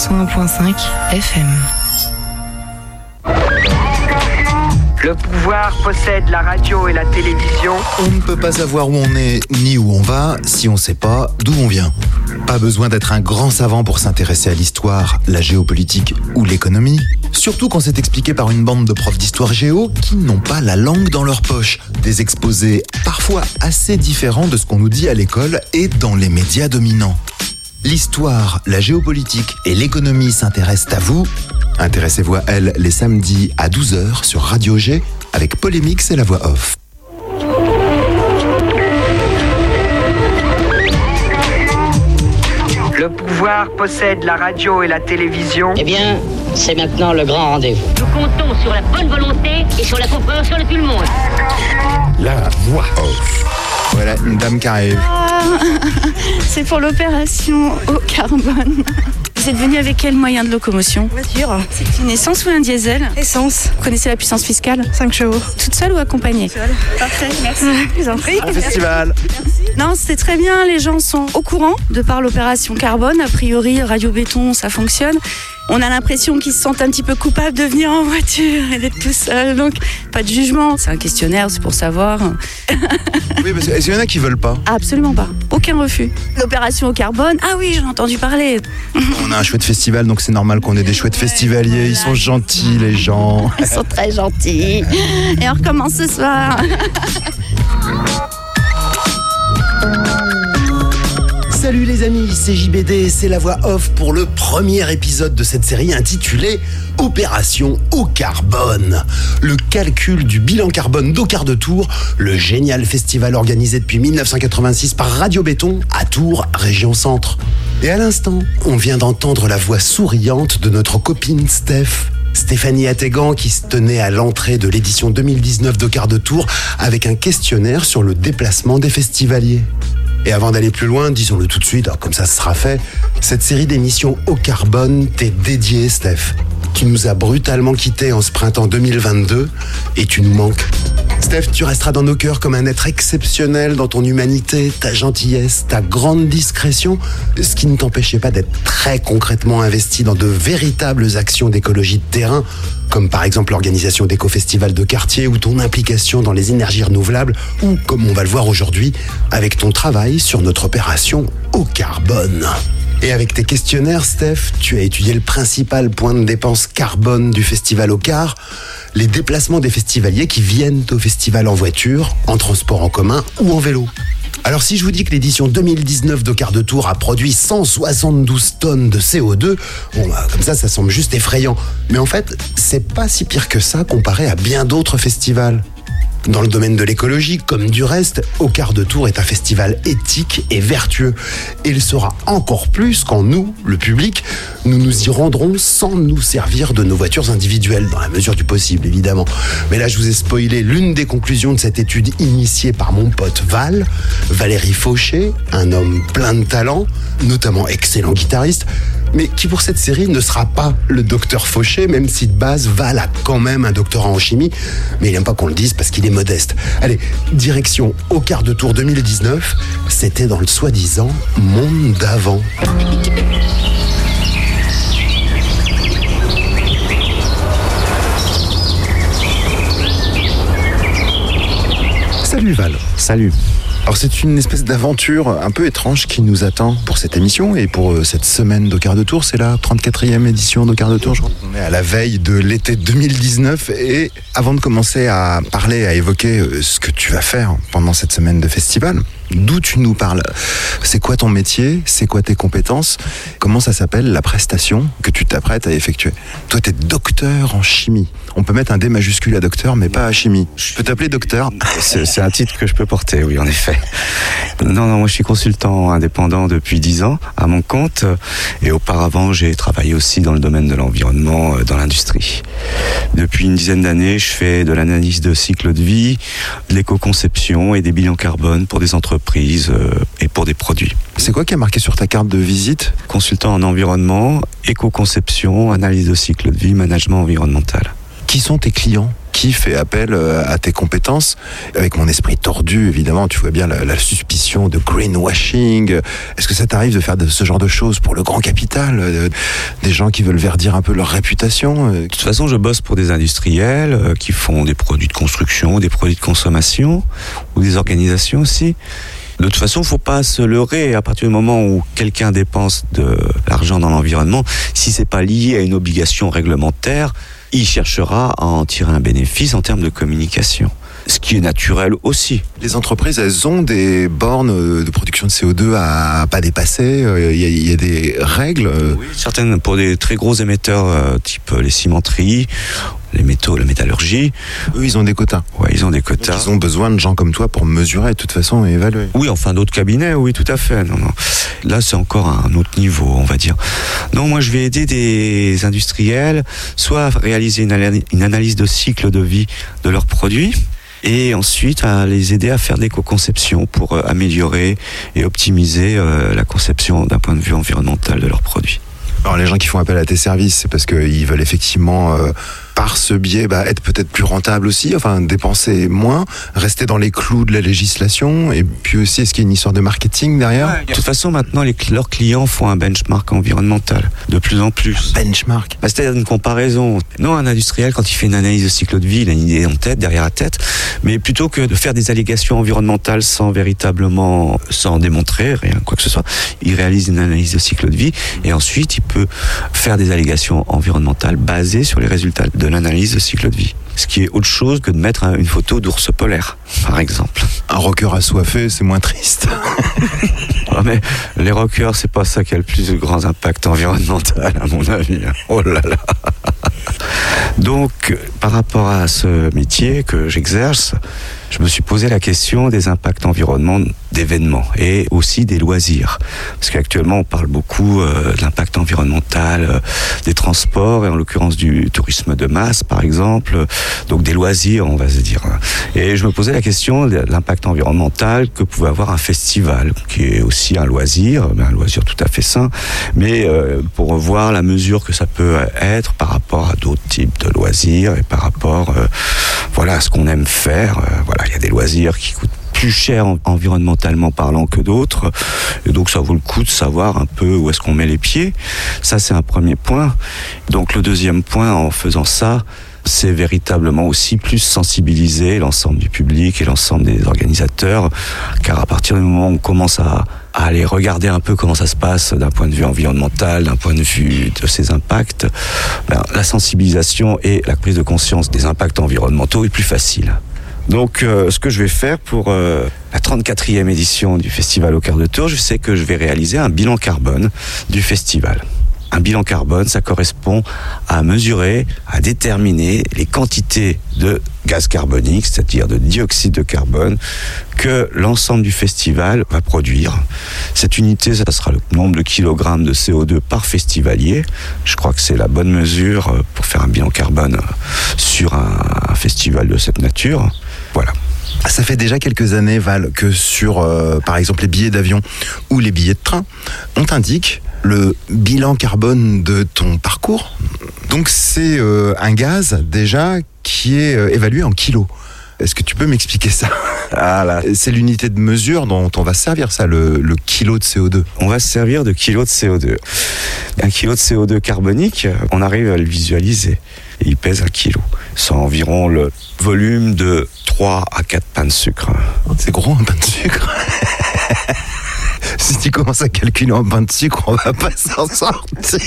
101.5 FM. Le pouvoir possède la radio et la télévision. On ne peut pas savoir où on est ni où on va si on ne sait pas d'où on vient. Pas besoin d'être un grand savant pour s'intéresser à l'histoire, la géopolitique ou l'économie. Surtout quand c'est expliqué par une bande de profs d'histoire géo qui n'ont pas la langue dans leur poche. Des exposés parfois assez différents de ce qu'on nous dit à l'école et dans les médias dominants. L'histoire, la géopolitique et l'économie s'intéressent à vous. Intéressez-vous à elle les samedis à 12h sur Radio G avec Polémix et la voix off. Le pouvoir possède la radio et la télévision. Eh bien, c'est maintenant le grand rendez-vous. Nous comptons sur la bonne volonté et sur la compréhension de tout le monde. La voix off. Voilà, une dame qui arrive. C'est pour l'opération au carbone. Vous êtes venu avec quel moyen de locomotion? Voiture. C'est une essence ou un diesel? Essence. Vous connaissez la puissance fiscale? 5 chevaux. Toute seule ou accompagnée? Seule. Parfait, merci. Je vous en prie. Un festival. Non, c'était très bien, les gens sont au courant de par l'opération carbone. A priori, Radio Béton, ça fonctionne. On a l'impression qu'ils se sentent un petit peu coupables de venir en voiture et d'être tout seuls. Donc, pas de jugement. C'est un questionnaire, c'est pour savoir. Oui, parce qu'il y en a qui veulent pas. Absolument pas. Aucun refus. L'opération au carbone, ah oui, j'en ai entendu parler. On a un chouette festival, donc c'est normal qu'on ait des chouettes festivaliers. Ils sont gentils, les gens. Ils sont très gentils. Et on recommence ce soir. Salut les amis, c'est JBD, c'est la voix off pour le premier épisode de cette série intitulée Opération au carbone. Le calcul du bilan carbone d'Au-Quart de Tours, le génial festival organisé depuis 1986 par Radio Béton à Tours, région centre. Et à l'instant, on vient d'entendre la voix souriante de notre copine Stéphanie Attégan qui se tenait à l'entrée de l'édition 2019 d'Au-Quart de Tours avec un questionnaire sur le déplacement des festivaliers. Et avant d'aller plus loin, disons-le tout de suite, comme ça sera fait, cette série d'émissions au carbone t'est dédiée, Steph. Tu nous as brutalement quittés en ce printemps 2022 et tu nous manques. Steph, tu resteras dans nos cœurs comme un être exceptionnel dans ton humanité, ta gentillesse, ta grande discrétion, ce qui ne t'empêchait pas d'être très concrètement investi dans de véritables actions d'écologie de terrain, comme par exemple l'organisation d'éco-festivals de quartier ou ton implication dans les énergies renouvelables, ou comme on va le voir aujourd'hui, avec ton travail sur notre opération au carbone. Et avec tes questionnaires, Steph, tu as étudié le principal point de dépense carbone du festival au car, les déplacements des festivaliers qui viennent au festival en voiture, en transport en commun ou en vélo. Alors si je vous dis que l'édition 2019 d'Au-Quart de Tours a produit 172 tonnes de CO2, comme ça semble juste effrayant. Mais en fait, c'est pas si pire que ça comparé à bien d'autres festivals. Dans le domaine de l'écologie, comme du reste, Au-Quart de Tours est un festival éthique et vertueux. Et il sera encore plus quand nous, le public, nous nous y rendrons sans nous servir de nos voitures individuelles, dans la mesure du possible, évidemment. Mais là, je vous ai spoilé l'une des conclusions de cette étude initiée par mon pote Valérie Fauché, un homme plein de talent, notamment excellent guitariste, mais qui pour cette série ne sera pas le docteur Fauché, même si de base Val a quand même un doctorat en chimie, mais il n'aime pas qu'on le dise parce qu'il est modeste. Allez, direction Au-Quart de Tours 2019, c'était dans le soi-disant monde d'avant. Salut Val. Salut. Alors c'est une espèce d'aventure un peu étrange qui nous attend pour cette émission et pour cette semaine d'Au-Quart de Tours. C'est la 34e édition d'Au-Quart de Tours. Je crois qu'on est à la veille de l'été 2019 et avant de commencer à parler, à évoquer ce que tu vas faire pendant cette semaine de festival, d'où tu nous parles? C'est quoi ton métier? C'est quoi tes compétences? Comment ça s'appelle la prestation que tu t'apprêtes à effectuer? Toi, t'es docteur en chimie. On peut mettre un D majuscule à docteur, mais pas à chimie. Je peux t'appeler docteur? C'est un titre que je peux porter, oui, en effet. Non, moi je suis consultant indépendant depuis 10 ans à mon compte et auparavant j'ai travaillé aussi dans le domaine de l'environnement dans l'industrie. Depuis une dizaine d'années, je fais de l'analyse de cycle de vie, de l'éco-conception et des bilans carbone pour des entreprises et pour des produits. C'est quoi qui a marqué sur ta carte de visite? Consultant en environnement, éco-conception, analyse de cycle de vie, management environnemental. Qui sont tes clients? qui fait appel à tes compétences. Avec mon esprit tordu, évidemment, tu vois bien la suspicion de greenwashing. Est-ce que ça t'arrive de faire ce genre de choses pour le grand capital, des gens qui veulent verdir un peu leur réputation? De toute façon, je bosse pour des industriels qui font des produits de construction, des produits de consommation, ou des organisations aussi. De toute façon, il ne faut pas se leurrer. À partir du moment où quelqu'un dépense de l'argent dans l'environnement, si ce n'est pas lié à une obligation réglementaire, il cherchera à en tirer un bénéfice en termes de communication. Ce qui est naturel aussi. Les entreprises, elles ont des bornes de production de CO2 à pas dépasser. Il y a des règles. Oui, certaines pour des très gros émetteurs, type les cimenteries, les métaux, la métallurgie. Eux, ils ont des quotas. Ouais, ils ont des quotas. Donc, ils ont besoin de gens comme toi pour mesurer, de toute façon, et évaluer. Oui, enfin d'autres cabinets, oui, tout à fait. Non. Là, c'est encore un autre niveau, on va dire. Non, moi, je vais aider des industriels, soit à réaliser une analyse de cycle de vie de leurs produits, et ensuite à les aider à faire des co-conceptions pour améliorer et optimiser la conception d'un point de vue environnemental de leurs produits. Alors les gens qui font appel à tes services, c'est parce qu'ils veulent effectivement, par ce biais, être peut-être plus rentables aussi, enfin dépenser moins, rester dans les clous de la législation, et puis aussi, est-ce qu'il y a une histoire de marketing derrière? De toute façon, maintenant, leurs clients font un benchmark environnemental, de plus en plus. Benchmark? C'est-à-dire une comparaison. Non, un industriel, quand il fait une analyse de cycle de vie, il a une idée en tête, derrière la tête, mais plutôt que de faire des allégations environnementales sans démontrer rien, quoi que ce soit, il réalise une analyse de cycle de vie, et ensuite, il peut faire des allégations environnementales basées sur les résultats de l'analyse de cycle de vie. Ce qui est autre chose que de mettre une photo d'ours polaire, par exemple. Un rocker assoiffé, c'est moins triste. Mais les rockers, c'est pas ça qui a le plus de grands impacts environnemental, à mon avis. Oh là là. Donc, par rapport à ce métier que j'exerce, je me suis posé la question des impacts environnementaux d'événements et aussi des loisirs. Parce qu'actuellement, on parle beaucoup de l'impact environnemental des transports, et en l'occurrence du tourisme de masse, par exemple, donc des loisirs, on va se dire. Et je me posais la question de l'impact environnemental que pouvait avoir un festival, qui est aussi un loisir tout à fait sain, mais pour voir la mesure que ça peut être par rapport à d'autres types de loisirs et par rapport à ce qu'on aime faire. Il y a des loisirs qui coûtent plus cher environnementalement parlant que d'autres, et donc ça vaut le coup de savoir un peu où est-ce qu'on met les pieds. Ça, c'est un premier point. Donc le deuxième point, en faisant ça, c'est véritablement aussi plus sensibiliser l'ensemble du public et l'ensemble des organisateurs, car à partir du moment où on commence à aller regarder un peu comment ça se passe d'un point de vue environnemental, d'un point de vue de ces impacts, la sensibilisation et la prise de conscience des impacts environnementaux est plus facile. Donc, ce que je vais faire pour la 34e édition du Festival au Quart de Tour, je sais que je vais réaliser un bilan carbone du festival. Un bilan carbone, ça correspond à mesurer, à déterminer les quantités de gaz carbonique, c'est-à-dire de dioxyde de carbone, que l'ensemble du festival va produire. Cette unité, ça sera le nombre de kilogrammes de CO2 par festivalier. Je crois que c'est la bonne mesure pour faire un bilan carbone sur un festival de cette nature. Voilà. Ça fait déjà quelques années, Val, que sur, par exemple, les billets d'avion ou les billets de train, on t'indique le bilan carbone de ton parcours. Donc c'est un gaz déjà qui est évalué en kilos. Est-ce que tu peux m'expliquer ça? C'est l'unité de mesure dont on va se servir, ça, le kilo de CO2. On va se servir de kilo de CO2. Un kilo de CO2 carbonique, on arrive à le visualiser. Et il pèse 1 kilo. C'est environ le volume de 3 à 4 pains de sucre. C'est gros, un pain de sucre. Si tu commences à calculer en pain de sucre, on va pas s'en sortir.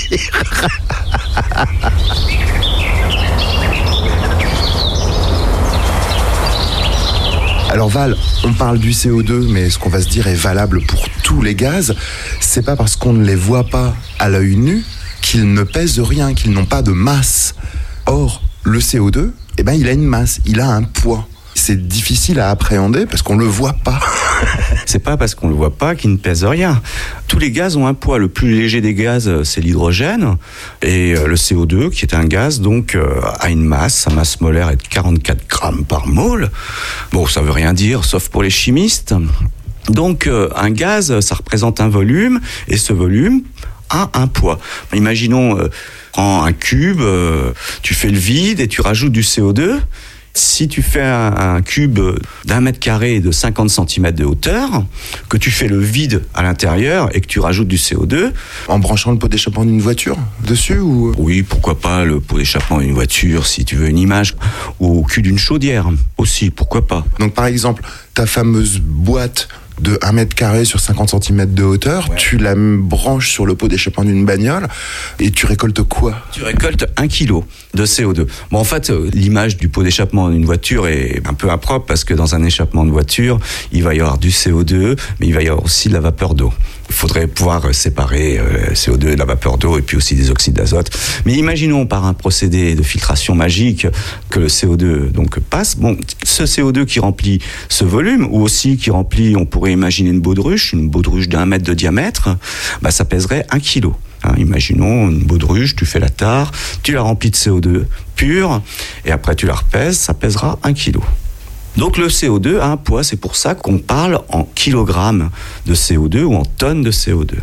Alors Val, on parle du CO2, mais ce qu'on va se dire est valable pour tous les gaz. C'est pas parce qu'on ne les voit pas à l'œil nu qu'ils ne pèsent rien, qu'ils n'ont pas de masse. Or, le CO2, il a une masse, il a un poids. C'est difficile à appréhender parce qu'on le voit pas. C'est pas parce qu'on le voit pas qu'il ne pèse rien. Tous les gaz ont un poids. Le plus léger des gaz, c'est l'hydrogène. Et le CO2, qui est un gaz, donc, a une masse. Sa masse molaire est de 44 grammes par mole. Bon, ça veut rien dire, sauf pour les chimistes. Donc, un gaz, ça représente un volume. Et ce volume a un poids. Imaginons, prends un cube, tu fais le vide et tu rajoutes du CO2. Si tu fais un cube d'1 mètre carré et de 50 cm de hauteur, que tu fais le vide à l'intérieur et que tu rajoutes du CO2... En branchant le pot d'échappement d'une voiture dessus ou... Oui, pourquoi pas le pot d'échappement d'une voiture, si tu veux une image, ou au cul d'une chaudière aussi, pourquoi pas. Donc par exemple, ta fameuse boîte de 1 mètre carré sur 50 cm de hauteur, tu la branches sur le pot d'échappement d'une bagnole et tu récoltes quoi ? Tu récoltes 1 kg de CO2. Bon, en fait, l'image du pot d'échappement d'une voiture est un peu impropre parce que dans un échappement de voiture, il va y avoir du CO2, mais il va y avoir aussi de la vapeur d'eau. Il faudrait pouvoir séparer le CO2 de la vapeur d'eau et puis aussi des oxydes d'azote. Mais imaginons par un procédé de filtration magique que le CO2 donc passe. Bon, ce CO2 qui remplit ce volume ou aussi qui remplit, on pourrait imaginer une baudruche d'1 mètre de diamètre, bah, ça pèserait 1 kg. Imaginons une baudruche, tu fais la tare, tu la remplis de CO2 pur et après tu la repèses, ça pèsera 1 kg. Donc le CO2 a un poids, c'est pour ça qu'on parle en kilogrammes de CO2 ou en tonnes de CO2.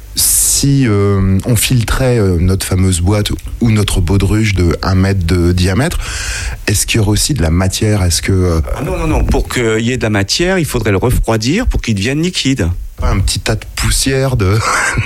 Si on filtrait notre fameuse boîte ou notre baudruche de 1 mètre de diamètre, est-ce qu'il y aurait aussi de la matière ? Est-ce que... Non. Pour qu'il y ait de la matière, il faudrait le refroidir pour qu'il devienne liquide. Un petit tas de poussière de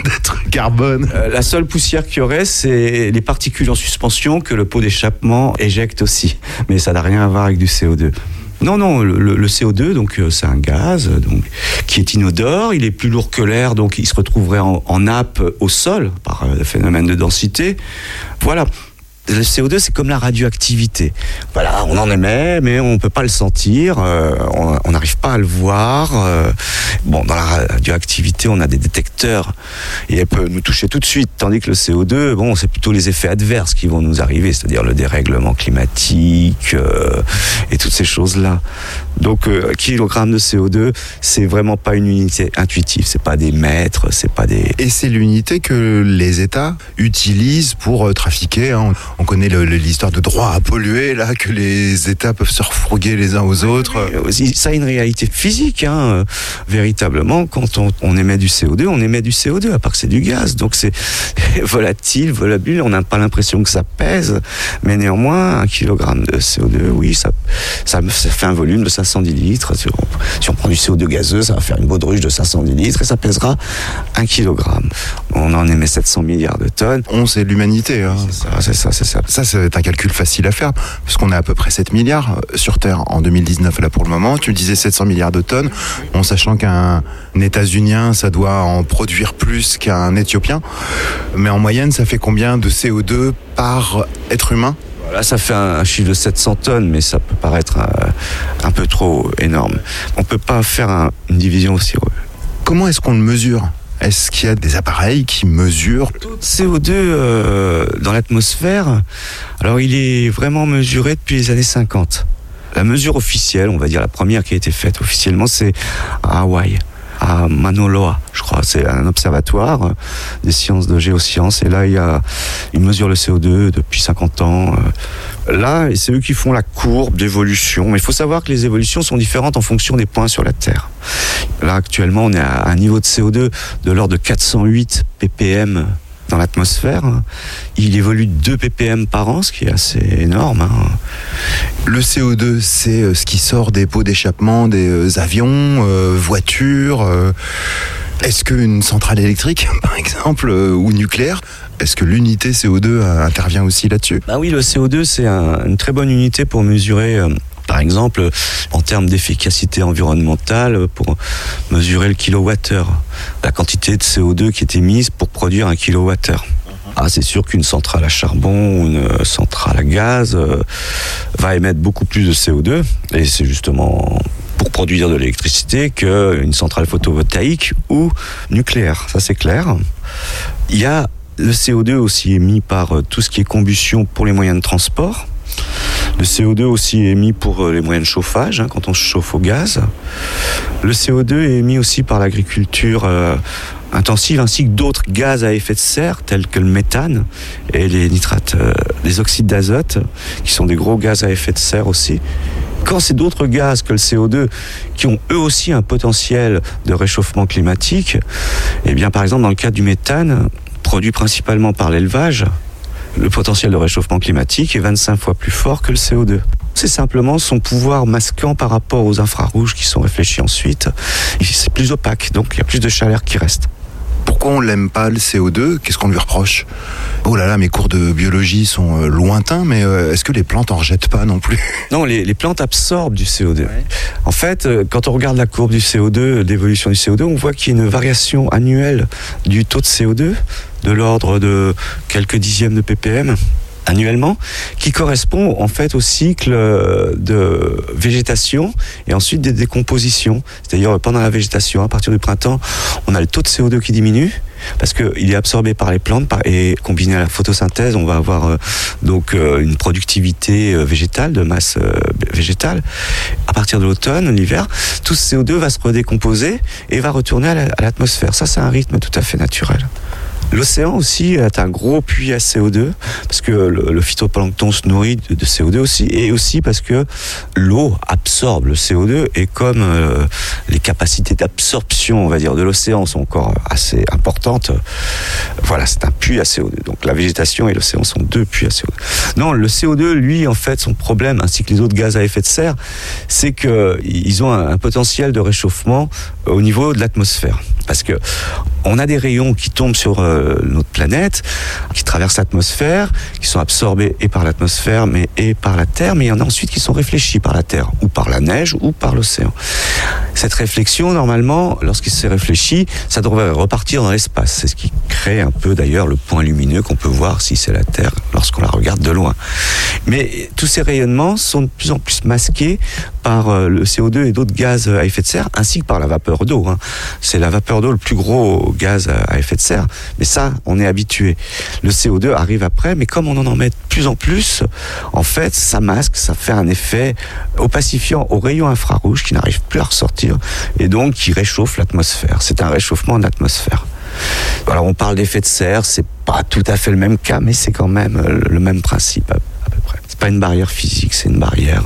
carbone. La seule poussière qu'il y aurait, c'est les particules en suspension que le pot d'échappement éjecte aussi. Mais ça n'a rien à voir avec du CO2. Non, le CO2, donc c'est un gaz donc, qui est inodore, il est plus lourd que l'air, donc il se retrouverait en nappe au sol par le phénomène de densité. Voilà. Le CO2, c'est comme la radioactivité. Voilà, on en émet, mais on ne peut pas le sentir, on n'arrive pas à le voir. Bon, dans la radioactivité, on a des détecteurs et elle peut nous toucher tout de suite, tandis que le CO2, bon, c'est plutôt les effets adverses qui vont nous arriver, c'est-à-dire le dérèglement climatique et toutes ces choses-là. Donc, kilogramme de CO2, c'est vraiment pas une unité intuitive, c'est pas des mètres, c'est pas des... Et c'est l'unité que les États utilisent pour trafiquer, hein. On connaît l'histoire de droit à polluer, là, que les États peuvent se refourguer les uns aux autres. Ça a une réalité physique, hein. Véritablement, quand on émet du CO2, on émet du CO2, à part que c'est du gaz. Donc c'est volatile, volubile, on n'a pas l'impression que ça pèse, mais néanmoins, 1 kilogramme de CO2, oui, ça fait un volume de 510 litres. Si on prend du CO2 gazeux, ça va faire une baudruche de 510 litres et ça pèsera 1 kilogramme. On en émet 700 milliards de tonnes. C'est l'humanité, hein. C'est ça. Ça, c'est un calcul facile à faire, parce qu'on est à peu près 7 milliards sur Terre en 2019, là, pour le moment. Tu me disais 700 milliards de tonnes, en sachant qu'un États-Unien, ça doit en produire plus qu'un Éthiopien. Mais en moyenne, ça fait combien de CO2 par être humain ? Là, ça fait un chiffre de 700 tonnes, mais ça peut paraître un peu trop énorme. On ne peut pas faire une division aussi. Comment est-ce qu'on le mesure ? Est-ce qu'il y a des appareils qui mesurent le taux de CO2 dans l'atmosphère? Alors, il est vraiment mesuré depuis les années 50. La mesure officielle, on va dire la première qui a été faite officiellement, c'est à Hawaï, à Mauna Loa, je crois. C'est un observatoire des sciences de géosciences. Et là, ils mesurent le CO2 depuis 50 ans. Là, c'est eux qui font la courbe d'évolution. Mais il faut savoir que les évolutions sont différentes en fonction des points sur la Terre. Là, actuellement, on est à un niveau de CO2 de l'ordre de 408 ppm dans l'atmosphère. Il évolue de 2 ppm par an, ce qui est assez énorme, hein. Le CO2, c'est ce qui sort des pots d'échappement des avions, voitures. Est-ce qu'une centrale électrique, par exemple, ou nucléaire, est-ce que l'unité CO2 intervient aussi là-dessus ? Oui, le CO2, c'est une très bonne unité pour mesurer... Par exemple, en termes d'efficacité environnementale, pour mesurer le kilowattheure, la quantité de CO2 qui est émise pour produire 1 kilowattheure. C'est sûr qu'une centrale à charbon ou une centrale à gaz va émettre beaucoup plus de CO2, et c'est justement pour produire de l'électricité qu'une centrale photovoltaïque ou nucléaire, ça c'est clair. Il y a le CO2 aussi émis par tout ce qui est combustion pour les moyens de transport. Le CO2 aussi est émis pour les moyens de chauffage, quand on se chauffe au gaz. Le CO2 est émis aussi par l'agriculture intensive, ainsi que d'autres gaz à effet de serre, tels que le méthane et les nitrates, les oxydes d'azote, qui sont des gros gaz à effet de serre aussi. Quand c'est d'autres gaz que le CO2 qui ont eux aussi un potentiel de réchauffement climatique, par exemple dans le cas du méthane, produit principalement par l'élevage, le potentiel de réchauffement climatique est 25 fois plus fort que le CO2. C'est simplement son pouvoir masquant par rapport aux infrarouges qui sont réfléchis ensuite. C'est plus opaque, donc il y a plus de chaleur qui reste. Pourquoi on l'aime pas, le CO2 ? Qu'est-ce qu'on lui reproche ? Oh là là, mes cours de biologie sont lointains, mais est-ce que les plantes en rejettent pas non plus ? Non, les plantes absorbent du CO2. Ouais. En fait, quand on regarde la courbe du CO2, d'évolution du CO2, on voit qu'il y a une variation annuelle du taux de CO2 de l'ordre de quelques dixièmes de ppm annuellement, qui correspond en fait au cycle de végétation et ensuite des décompositions. C'est-à-dire pendant la végétation, à partir du printemps, on a le taux de CO2 qui diminue parce qu'il est absorbé par les plantes et combiné à la photosynthèse, on va avoir donc une productivité végétale, de masse végétale. À partir de l'automne, l'hiver, tout ce CO2 va se redécomposer et va retourner à l'atmosphère. Ça, c'est un rythme tout à fait naturel. L'océan aussi est un gros puits à CO2 parce que le phytoplancton se nourrit de CO2 aussi, et aussi parce que l'eau absorbe le CO2, et comme les capacités d'absorption, on va dire, de l'océan sont encore assez importantes, voilà, c'est un puits à CO2. Donc la végétation et l'océan sont deux puits à CO2. Non, le CO2, lui, en fait, son problème, ainsi que les autres gaz à effet de serre, c'est qu'ils ont un potentiel de réchauffement au niveau de l'atmosphère. Parce que on a des rayons qui tombent sur notre planète, qui traversent l'atmosphère, qui sont absorbés et par l'atmosphère et par la Terre, mais il y en a ensuite qui sont réfléchis par la Terre, ou par la neige, ou par l'océan. Cette réflexion, normalement, lorsqu'il s'est réfléchi, ça devrait repartir dans l'espace. C'est ce qui crée un peu d'ailleurs le point lumineux qu'on peut voir si c'est la Terre lorsqu'on la regarde de loin. Mais tous ces rayonnements sont de plus en plus masqués par le CO2 et d'autres gaz à effet de serre, ainsi que par la vapeur d'eau. C'est la vapeur d'eau le plus gros gaz à effet de serre, mais ça, on est habitué. Le CO2 arrive après, mais comme on en met de plus en plus, en fait, ça masque, ça fait un effet opacifiant aux rayons infrarouges qui n'arrivent plus à ressortir, et donc qui réchauffe l'atmosphère. C'est un réchauffement de l'atmosphère. Alors on parle d'effet de serre, c'est pas tout à fait le même cas, mais c'est quand même le même principe à peu près. C'est pas une barrière physique, c'est une barrière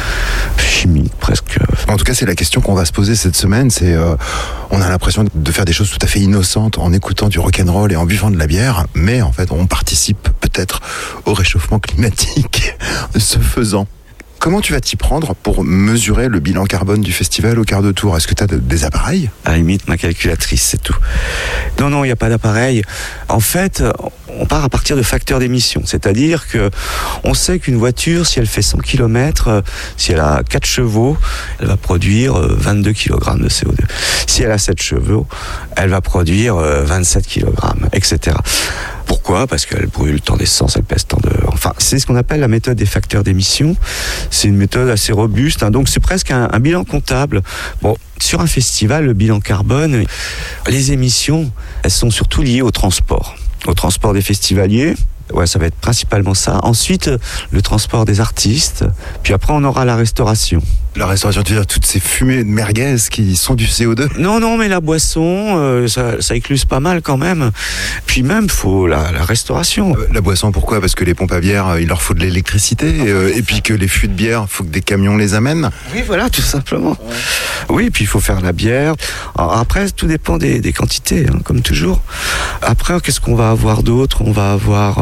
chimique presque. En tout cas, c'est la question qu'on va se poser cette semaine. C'est, on a l'impression de faire des choses tout à fait innocentes en écoutant du rock'n'roll et en buvant de la bière, mais en fait, on participe peut-être au réchauffement climatique ce faisant. Comment tu vas t'y prendre pour mesurer le bilan carbone du festival au quart de tour ? Est-ce que tu as des appareils ? À la limite, ma calculatrice, c'est tout. Non, il n'y a pas d'appareil. En fait, on part à partir de facteurs d'émission. C'est-à-dire que on sait qu'une voiture, si elle fait 100 km, si elle a 4 chevaux, elle va produire 22 kg de CO2. Si elle a 7 chevaux, elle va produire 27 kg, etc. Pourquoi ? Parce qu'elle brûle tant d'essence, elle pèse tant de... Enfin, c'est ce qu'on appelle la méthode des facteurs d'émission. C'est une méthode assez robuste, donc c'est presque un bilan comptable. Bon, sur un festival, le bilan carbone, les émissions, elles sont surtout liées au transport des festivaliers. Ouais, ça va être principalement ça. Ensuite, le transport des artistes. Puis après, on aura la restauration. La restauration, tu veux dire toutes ces fumées de merguez qui sont du CO2 ? Non, mais la boisson, ça écluse pas mal quand même. Puis même, faut la restauration. La boisson, pourquoi ? Parce que les pompes à bière, il leur faut de l'électricité. Et puis que les fûts de bière, il faut que des camions les amènent. Oui, voilà, tout simplement. Ouais. Oui, puis il faut faire la bière. Alors, après, tout dépend des quantités, comme toujours. Après, qu'est-ce qu'on va avoir d'autre ? On va avoir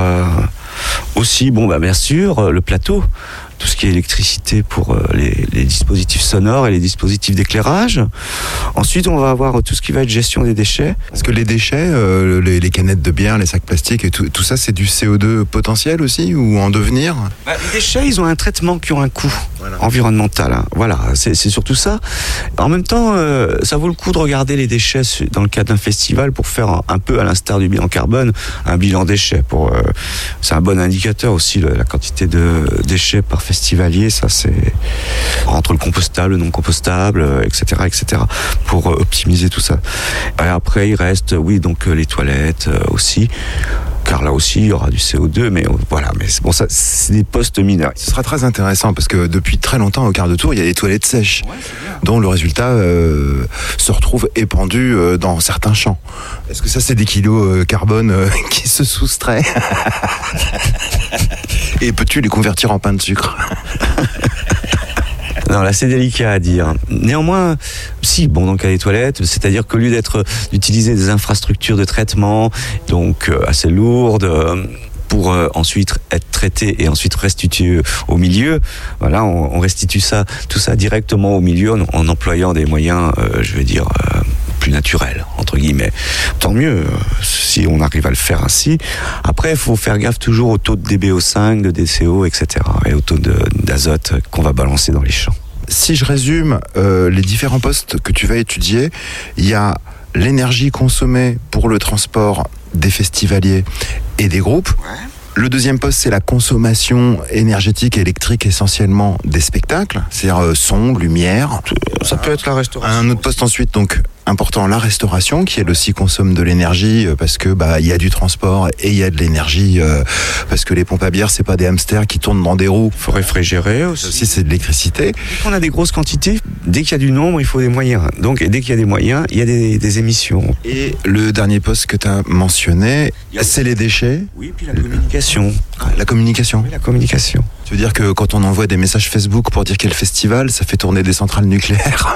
aussi, bien sûr, le plateau. Tout ce qui est électricité pour les dispositifs sonores et les dispositifs d'éclairage. Ensuite, on va avoir tout ce qui va être gestion des déchets. Est-ce que les déchets, les canettes de bière, les sacs plastiques et tout ça, c'est du CO2 potentiel aussi ou en devenir ? Les déchets, ils ont un traitement qui ont un coût environnemental. Voilà, c'est surtout ça. En même temps, ça vaut le coup de regarder les déchets dans le cadre d'un festival pour faire un peu à l'instar du bilan carbone, un bilan déchets. C'est un bon indicateur aussi, la quantité de déchets par festivalier, ça c'est entre le compostable, le non compostable, etc., pour optimiser tout ça. Et après, il reste, donc les toilettes aussi, car là aussi, il y aura du CO2, mais voilà, mais bon, ça, c'est des postes mineurs. Ce sera très intéressant, parce que depuis très longtemps, au quart de tour, il y a des toilettes sèches, dont le résultat se retrouve épandu dans certains champs. Est-ce que ça, c'est des kilos carbone qui se soustraient ? Et peux-tu les convertir en pain de sucre ? Non, là c'est délicat à dire. Néanmoins, si, donc à les toilettes, c'est-à-dire qu'au lieu d'utiliser des infrastructures de traitement, donc assez lourdes, pour ensuite être traité et ensuite restitué au milieu. Voilà, on restitue tout ça directement au milieu en employant des moyens, plus naturels, entre guillemets. Tant mieux si on arrive à le faire ainsi. Après, il faut faire gaffe toujours au taux de DBO5, de DCO, etc. et au taux d'azote qu'on va balancer dans les champs. Si je résume les différents postes que tu vas étudier, il y a l'énergie consommée pour le transport des festivaliers et des groupes. Ouais. Le deuxième poste, c'est la consommation énergétique et électrique essentiellement des spectacles, c'est-à-dire son, lumière. Ça peut être la restauration. Un autre poste ensuite, donc important, la restauration, qui elle aussi consomme de l'énergie parce que il y a du transport et il y a de l'énergie parce que les pompes à bière, c'est pas des hamsters qui tournent dans des roues. Faut réfrigérer aussi. C'est de l'électricité. Dès qu'on a des grosses quantités, dès qu'il y a du nombre, il faut des moyens. Donc, et dès qu'il y a des moyens, il y a des émissions. Et le dernier poste que tu as mentionné, c'est les déchets. Oui, puis la communication. La communication. Oui, la communication. Tu veux dire que quand on envoie des messages Facebook pour dire qu'il y a le festival, ça fait tourner des centrales nucléaires?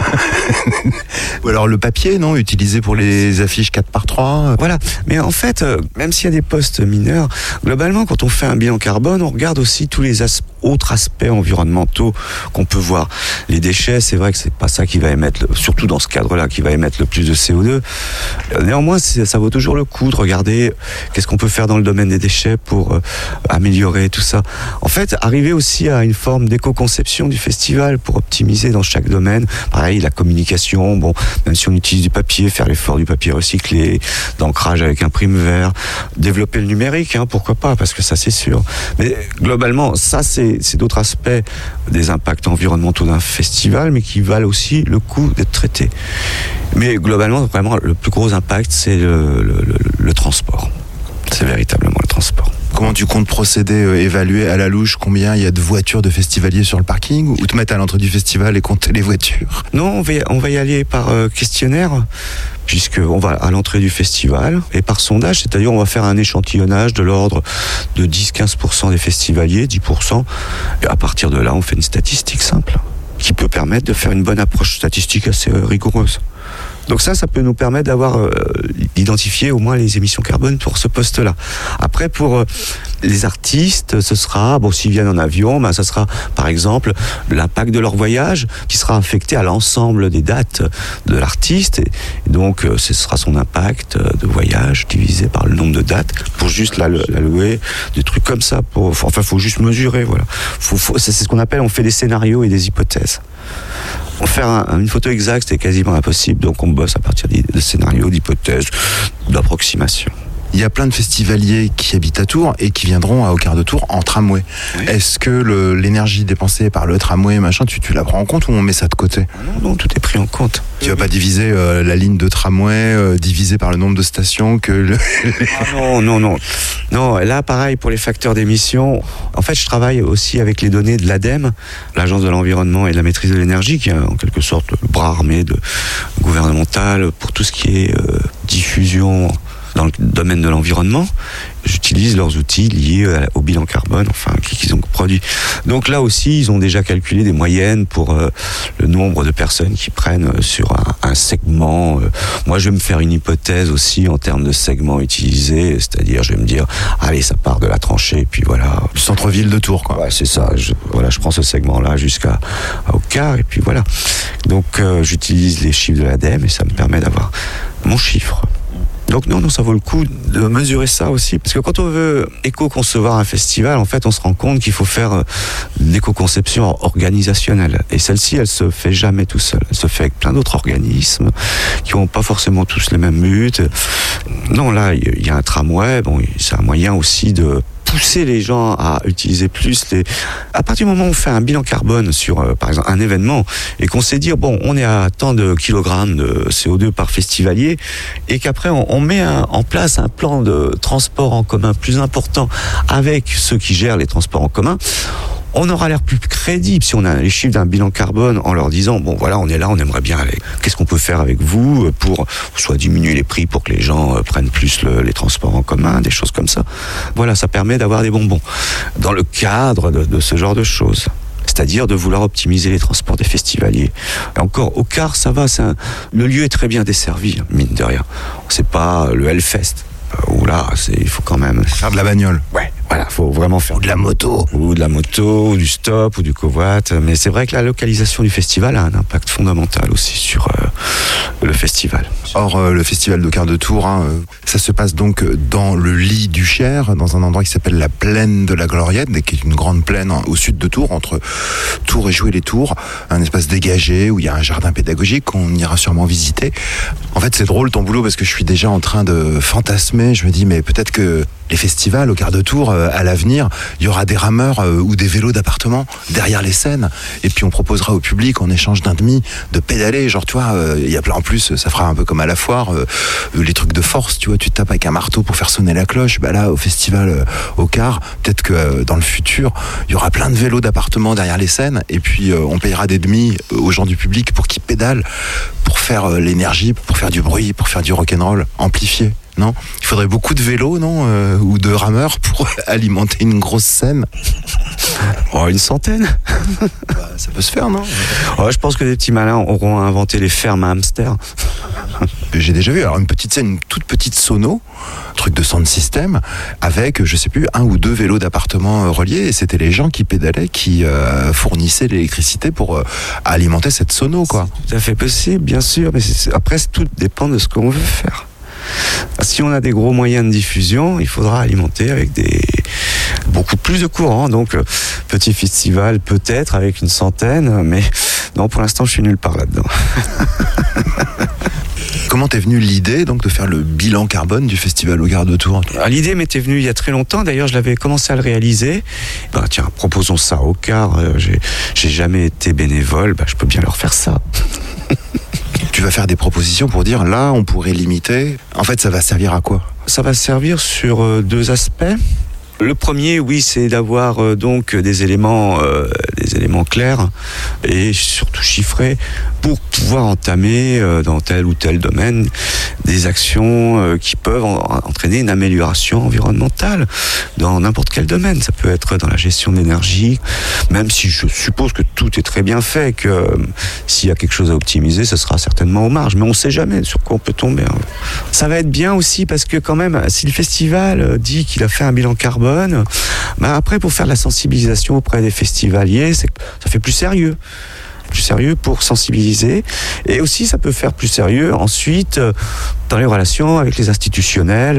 Ou alors le papier, non, utilisé pour les affiches 4x3. Voilà. Mais en fait, même s'il y a des postes mineurs, globalement, quand on fait un bilan carbone, on regarde aussi tous les autres aspects environnementaux qu'on peut voir. Les déchets, c'est vrai que c'est pas ça qui va émettre, surtout dans ce cadre-là, qui va émettre le plus de CO2. Néanmoins, ça vaut toujours le coup de regarder qu'est-ce qu'on peut faire dans le domaine des déchets pour améliorer tout ça. En fait, arriver aussi à une forme d'éco-conception du festival pour optimiser dans chaque domaine. Pareil, la communication, même si on utilise du papier, faire l'effort du papier recyclé, d'ancrage avec un prime vert, développer le numérique, pourquoi pas, parce que ça c'est sûr. Mais globalement, ça c'est d'autres aspects des impacts environnementaux d'un festival, mais qui valent aussi le coup d'être traités. Mais globalement, vraiment, le plus gros impact, c'est le transport. C'est véritablement le transport. Comment tu comptes procéder, évaluer à la louche combien il y a de voitures de festivaliers sur le parking, ou te mettre à l'entrée du festival et compter les voitures? Non, on va y aller par questionnaire, puisqu'on va à l'entrée du festival, et par sondage, c'est-à-dire on va faire un échantillonnage de l'ordre de 10-15% des festivaliers, 10%, et à partir de là, on fait une statistique simple, qui peut permettre de faire une bonne approche statistique assez rigoureuse. Donc ça peut nous permettre d'identifier au moins les émissions carbone pour ce poste-là. Après, pour les artistes, ce sera, s'ils viennent en avion, ça sera par exemple l'impact de leur voyage qui sera affecté à l'ensemble des dates de l'artiste. Et donc, ce sera son impact de voyage divisé par le nombre de dates pour juste la louer, des trucs comme ça. Faut juste mesurer, voilà. C'est ce qu'on appelle, on fait des scénarios et des hypothèses. Faire une photo exacte est quasiment impossible, donc on bosse à partir de scénarios, d'hypothèses, d'approximations. Il y a plein de festivaliers qui habitent à Tours et qui viendront au quart de tour en tramway. Oui. Est-ce que l'énergie dépensée par le tramway, tu la prends en compte ou on met ça de côté? Non, tout est pris en compte. Tu vas pas diviser la ligne de tramway divisée par le nombre de stations que Non, là pareil pour les facteurs d'émission. En fait, je travaille aussi avec les données de l'ADEME, l'Agence de l'environnement et de la maîtrise de l'énergie, qui est en quelque sorte le bras armé gouvernemental pour tout ce qui est diffusion dans le domaine de l'environnement. J'utilise leurs outils liés au bilan carbone, qu'ils ont produit. Donc là aussi, ils ont déjà calculé des moyennes pour le nombre de personnes qui prennent sur un segment. Moi, je vais me faire une hypothèse aussi en termes de segments utilisés, c'est-à-dire, je vais me dire, allez, ça part de la tranchée, et puis voilà. Le centre-ville de Tours, quoi. Ouais, c'est ça. Je prends ce segment-là jusqu'au quart, et puis voilà. Donc, j'utilise les chiffres de l'ADEME, et ça me permet d'avoir mon chiffre. Donc non, ça vaut le coup de mesurer ça aussi. Parce que quand on veut éco-concevoir un festival, en fait, on se rend compte qu'il faut faire l'éco-conception organisationnelle. Et celle-ci, elle se fait jamais tout seul. Elle se fait avec plein d'autres organismes qui n'ont pas forcément tous les mêmes buts. Non, là, il y a un tramway. C'est un moyen aussi de pousser les gens à utiliser plus À partir du moment où on fait un bilan carbone sur, par exemple, un événement, et qu'on sait dire, on est à tant de kilogrammes de CO2 par festivalier, et qu'après, on met en place un plan de transport en commun plus important avec ceux qui gèrent les transports en commun, on aura l'air plus crédible si on a les chiffres d'un bilan carbone en leur disant, on est là, on aimerait bien aller. Qu'est-ce qu'on peut faire avec vous pour soit diminuer les prix pour que les gens prennent plus les transports en commun, des choses comme ça. Voilà, ça permet d'avoir des bonbons dans le cadre de ce genre de choses. C'est-à-dire de vouloir optimiser les transports des festivaliers. Et encore, au quart, ça va, le lieu est très bien desservi, mine de rien. C'est pas le Hellfest, où là, il faut quand même faire de la bagnole. Ouais. Voilà, faut vraiment faire Ou de la moto. ou du stop, ou du covoit. Mais c'est vrai que la localisation du festival a un impact fondamental aussi sur le festival. Or, le festival de Quart de Tour, ça se passe donc dans le lit du Cher, dans un endroit qui s'appelle la plaine de la Gloriette, qui est une grande plaine au sud de Tours, entre Tours et Joué-les-Tours, un espace dégagé où il y a un jardin pédagogique qu'on ira sûrement visiter. En fait, c'est drôle ton boulot parce que je suis déjà en train de fantasmer. Je me dis, mais peut-être que les festivals au Quart de Tour, à l'avenir, il y aura des rameurs ou des vélos d'appartement derrière les scènes. Et puis on proposera au public, en échange d'un demi, de pédaler. Genre, tu vois, il y a plein, en plus, ça fera un peu comme à la foire, les trucs de force, tu vois, tu te tapes avec un marteau pour faire sonner la cloche. Bah là, au festival, au Quart, peut-être que dans le futur, il y aura plein de vélos d'appartement derrière les scènes. Et puis on payera des demi aux gens du public pour qu'ils pédalent, pour faire l'énergie, pour faire du bruit, pour faire du rock'n'roll amplifié. Non, il faudrait beaucoup de vélos, non, ou de rameurs pour alimenter une grosse scène. Oh, une centaine. Bah, ça peut se faire, non? Oh, je pense que des petits malins auront inventé les fermes à hamsters. J'ai déjà vu alors une petite scène, une toute petite sono, truc de sound system, avec, je sais plus, 1 ou 2 vélos d'appartement reliés, et c'était les gens qui pédalaient, qui fournissaient l'électricité pour alimenter cette sono, quoi. C'est tout à fait possible, bien sûr, mais après, tout dépend de ce qu'on veut faire. Si on a des gros moyens de diffusion, il faudra alimenter avec beaucoup plus de courant. Donc, petit festival peut-être avec une centaine, mais non, pour l'instant, je suis nulle part là-dedans. Comment t'es venue l'idée donc de faire le bilan carbone du festival au Quart de Tour? L'idée m'était venue il y a très longtemps. D'ailleurs, je l'avais commencé à le réaliser. Tiens, proposons ça au Quart. J'ai jamais été bénévole. Je peux bien leur faire ça. Tu vas faire des propositions pour dire là, on pourrait limiter. En fait, ça va servir à quoi? Ça va servir sur 2 aspects. Le premier, oui, c'est d'avoir donc des éléments clairs et surtout chiffrés pour pouvoir entamer dans tel ou tel domaine des actions qui peuvent entraîner une amélioration environnementale dans n'importe quel domaine. Ça peut être dans la gestion de l'énergie, même si je suppose que tout est très bien fait, que s'il y a quelque chose à optimiser, ce sera certainement aux marges. Mais on ne sait jamais sur quoi on peut tomber. Ça va être bien aussi parce que quand même, si le festival dit qu'il a fait un bilan carbone, après pour faire de la sensibilisation auprès des festivaliers, ça fait plus sérieux pour sensibiliser, et aussi ça peut faire plus sérieux ensuite dans les relations avec les institutionnels,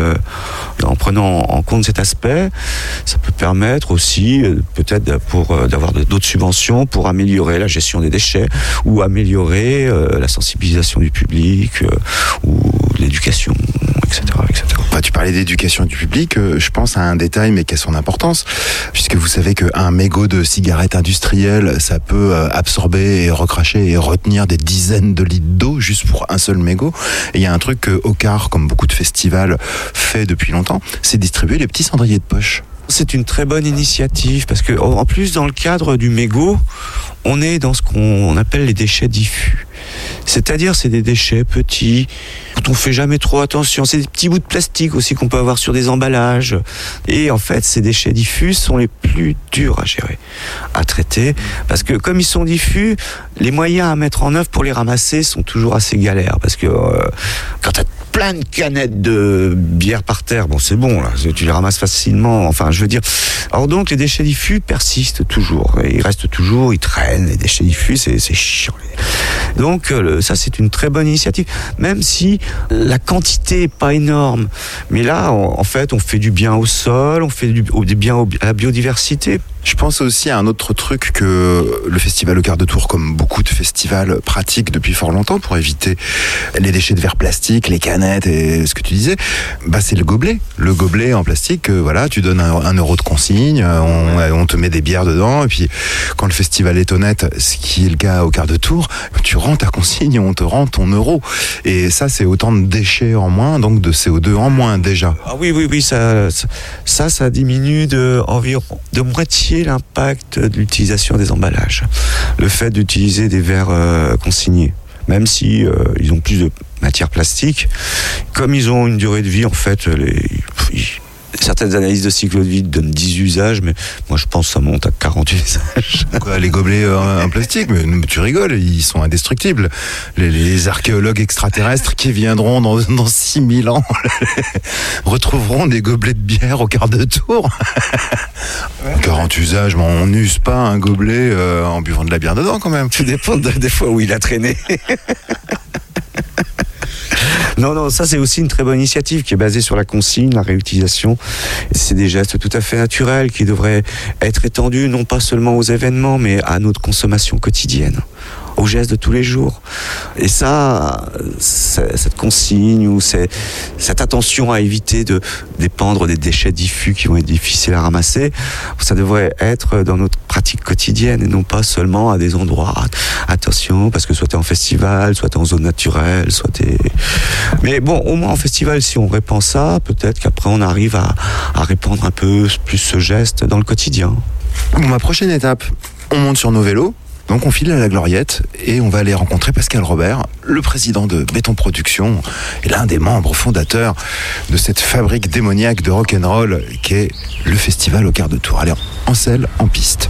en prenant en compte cet aspect. Ça peut permettre aussi peut-être d'avoir d'autres subventions pour améliorer la gestion des déchets ou améliorer la sensibilisation du public ou l'éducation, etc. Tu parlais d'éducation du public, je pense à un détail mais qui a son importance, puisque vous savez qu'un mégot de cigarette industrielle, ça peut absorber et recracher et retenir des dizaines de litres d'eau juste pour un seul mégot. Et il y a un truc que au Quart, comme beaucoup de festivals, fait depuis longtemps, c'est distribuer les petits cendriers de poche. C'est une très bonne initiative parce que, en plus, dans le cadre du mégot, on est dans ce qu'on appelle les déchets diffus. C'est-à-dire, c'est des déchets petits, dont on fait jamais trop attention. C'est des petits bouts de plastique aussi qu'on peut avoir sur des emballages. Et en fait, ces déchets diffus sont les plus durs à gérer, à traiter. Parce que comme ils sont diffus, les moyens à mettre en œuvre pour les ramasser sont toujours assez galères. Parce que quand tu as plein de canettes de bière par terre, bon, c'est bon, là, tu les ramasses facilement. Enfin, je veux dire. Alors donc, les déchets diffus persistent toujours. Et ils restent toujours, ils traînent. Les déchets diffus, c'est chiant. Donc, ça, c'est une très bonne initiative. Même si la quantité n'est pas énorme. Mais là, en fait, on fait du bien au sol, on fait du bien à la biodiversité. Je pense aussi à un autre truc que le festival au Quart de Tour, comme beaucoup de festivals, pratique depuis fort longtemps pour éviter les déchets de verre plastique, les canettes et ce que tu disais. C'est le gobelet. Le gobelet en plastique, voilà, tu donnes 1 euro de consigne, on te met des bières dedans, et puis quand le festival est honnête, ce qui est le cas au Quart de Tour, tu rends ta consigne et on te rend ton euro. Et ça, c'est autant de déchets en moins, donc de CO2 en moins déjà. Ah oui, ça diminue environ de moitié l'impact de l'utilisation des emballages. Le fait d'utiliser des verres consignés, même si ils ont plus de matière plastique, comme ils ont une durée de vie, en fait, Certaines analyses de cycle de vie donnent 10 usages, mais moi je pense que ça monte à 40 usages. Quoi, les gobelets en plastique, mais tu rigoles, ils sont indestructibles. Les archéologues extraterrestres qui viendront dans 6000 ans retrouveront des gobelets de bière au quart de tour. 40 usages, mais on n'use pas un gobelet en buvant de la bière dedans quand même. Tout dépend des fois où il a traîné. Non, ça c'est aussi une très bonne initiative qui est basée sur la consigne, la réutilisation. C'est des gestes tout à fait naturels qui devraient être étendus non pas seulement aux événements, mais à notre consommation quotidienne, aux gestes de tous les jours. Et ça, cette consigne ou cette attention à éviter de dépendre des déchets diffus qui vont être difficiles à ramasser, ça devrait être dans notre pratique quotidienne et non pas seulement à des endroits. Attention, parce que soit t'es en festival, soit t'es en zone naturelle, soit t'es... Mais bon, au moins en festival, si on répand ça, peut-être qu'après on arrive à répandre un peu plus ce geste dans le quotidien. Bon, ma prochaine étape, on monte sur nos vélos. Donc on file à la Gloriette et on va aller rencontrer Pascal Robert, le président de Béton Production et l'un des membres fondateurs de cette fabrique démoniaque de rock'n'roll qu'est le festival au quart de tour. Allez, en selle, en piste.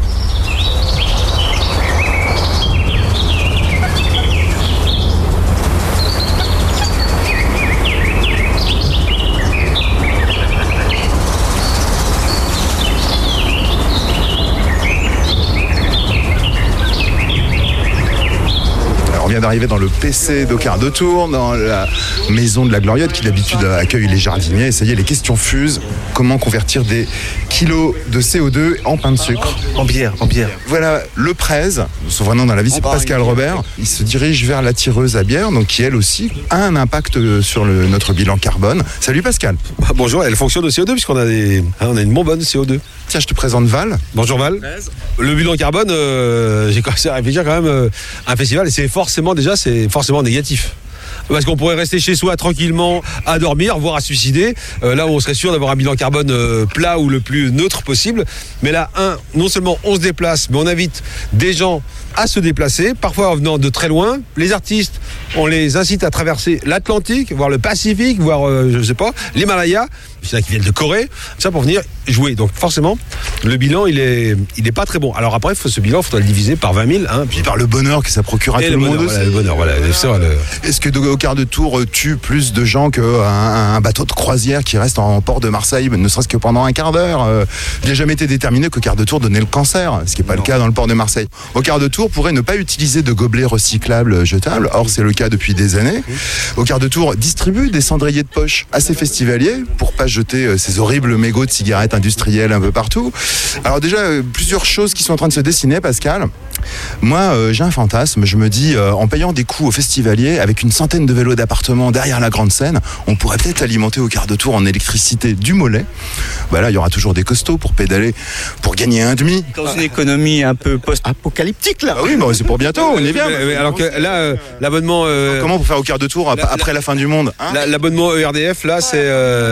On vient d'arriver dans le PC d'au quart de tour, dans la maison de la Gloriette qui d'habitude accueille les jardiniers. Et ça y est, les questions fusent. Comment convertir des kilos de CO2 en pain de sucre? En bière. Voilà, le prez, son vrai nom dans la vie, c'est Pascal Robert. Il se dirige vers la tireuse à bière, donc qui elle aussi a un impact sur notre bilan carbone. Salut Pascal. Bonjour, elle fonctionne au CO2 puisqu'on a on a une bonbonne CO2. Tiens, je te présente Val. Bonjour Val. Le bilan carbone, j'ai commencé à réfléchir quand même à un festival et c'est forcément négatif. Parce qu'on pourrait rester chez soi tranquillement à dormir, voire à se suicider. Là où on serait sûr d'avoir un bilan carbone plat ou le plus neutre possible. Mais là, non seulement on se déplace, mais on invite des gens à se déplacer, parfois en venant de très loin. Les artistes, on les incite à traverser l'Atlantique, voire le Pacifique, voire, l'Himalaya. Il y en a qui viennent de Corée, ça pour venir jouer. Donc forcément, le bilan, il est pas très bon. Alors après, ce bilan, il faudra le diviser par 20 000. Puis par le bonheur que ça procure à tout le monde aussi. Voilà, le bonheur, voilà. Est-ce que au quart de tour tue plus de gens qu'un bateau de croisière qui reste en port de Marseille, ne serait-ce que pendant un quart d'heure? Il n'a jamais été déterminé qu'au quart de tour donnait le cancer, ce qui n'est pas le cas dans le port de Marseille. Au quart de tour pourrait ne pas utiliser de gobelets recyclables jetables, or c'est le cas depuis des années. Au quart de tour distribue des cendriers de poche à ses festivaliers pour pas jeter ces horribles mégots de cigarettes industrielles un peu partout. Alors déjà, plusieurs choses qui sont en train de se dessiner, Pascal. Moi, j'ai un fantasme, je me dis, en payant des coûts aux festivaliers, avec une centaine de vélos d'appartement derrière la grande scène, on pourrait peut-être alimenter au quart de tour en électricité du Mollet. Là, il y aura toujours des costauds pour pédaler, pour gagner un demi. Dans une économie un peu post-apocalyptique, là. Ah oui, c'est pour bientôt, on est bien. Alors que là, l'abonnement... Comment pour faire au quart de tour après la fin du monde, hein? L'abonnement ERDF, là, c'est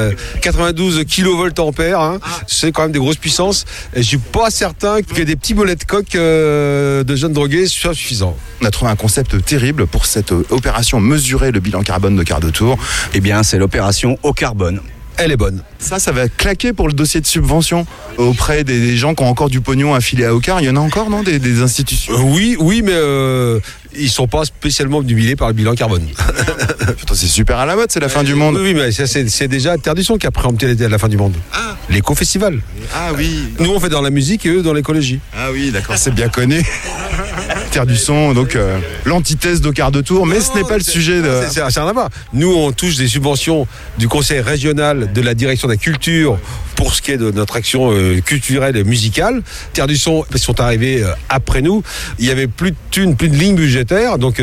92 kVA, hein. C'est quand même des grosses puissances. Et je suis pas certain que des petits mollets de coque de jeunes drogués soit suffisant. On a trouvé un concept terrible pour cette opération mesurer le bilan carbone de quart de tour. Eh bien, c'est l'opération au carbone. Elle est bonne. Ça va claquer pour le dossier de subvention auprès des gens qui ont encore du pognon à filer à Ocar. Il y en a encore, non, des institutions? Oui, mais ils sont pas spécialement obnubilés par le bilan carbone. C'est super à la mode, c'est la fin du monde. Oui, mais ça, c'est déjà Terre-du-Son qui a préempté la fin du monde. L'éco-festival. Ah oui. Nous, on fait dans la musique et eux dans l'écologie. Ah oui, d'accord, c'est bien connu. Terre-du-Son, donc l'antithèse d'au quart de tour, mais ce n'est pas le sujet de... C'est rien à voir. Nous, on touche des subventions du conseil régional de la direction de la culture pour ce qui est de notre action culturelle et musicale. Terre-du-Son, ils sont arrivés après nous. Il y avait plus de ligne budgétaire. Donc,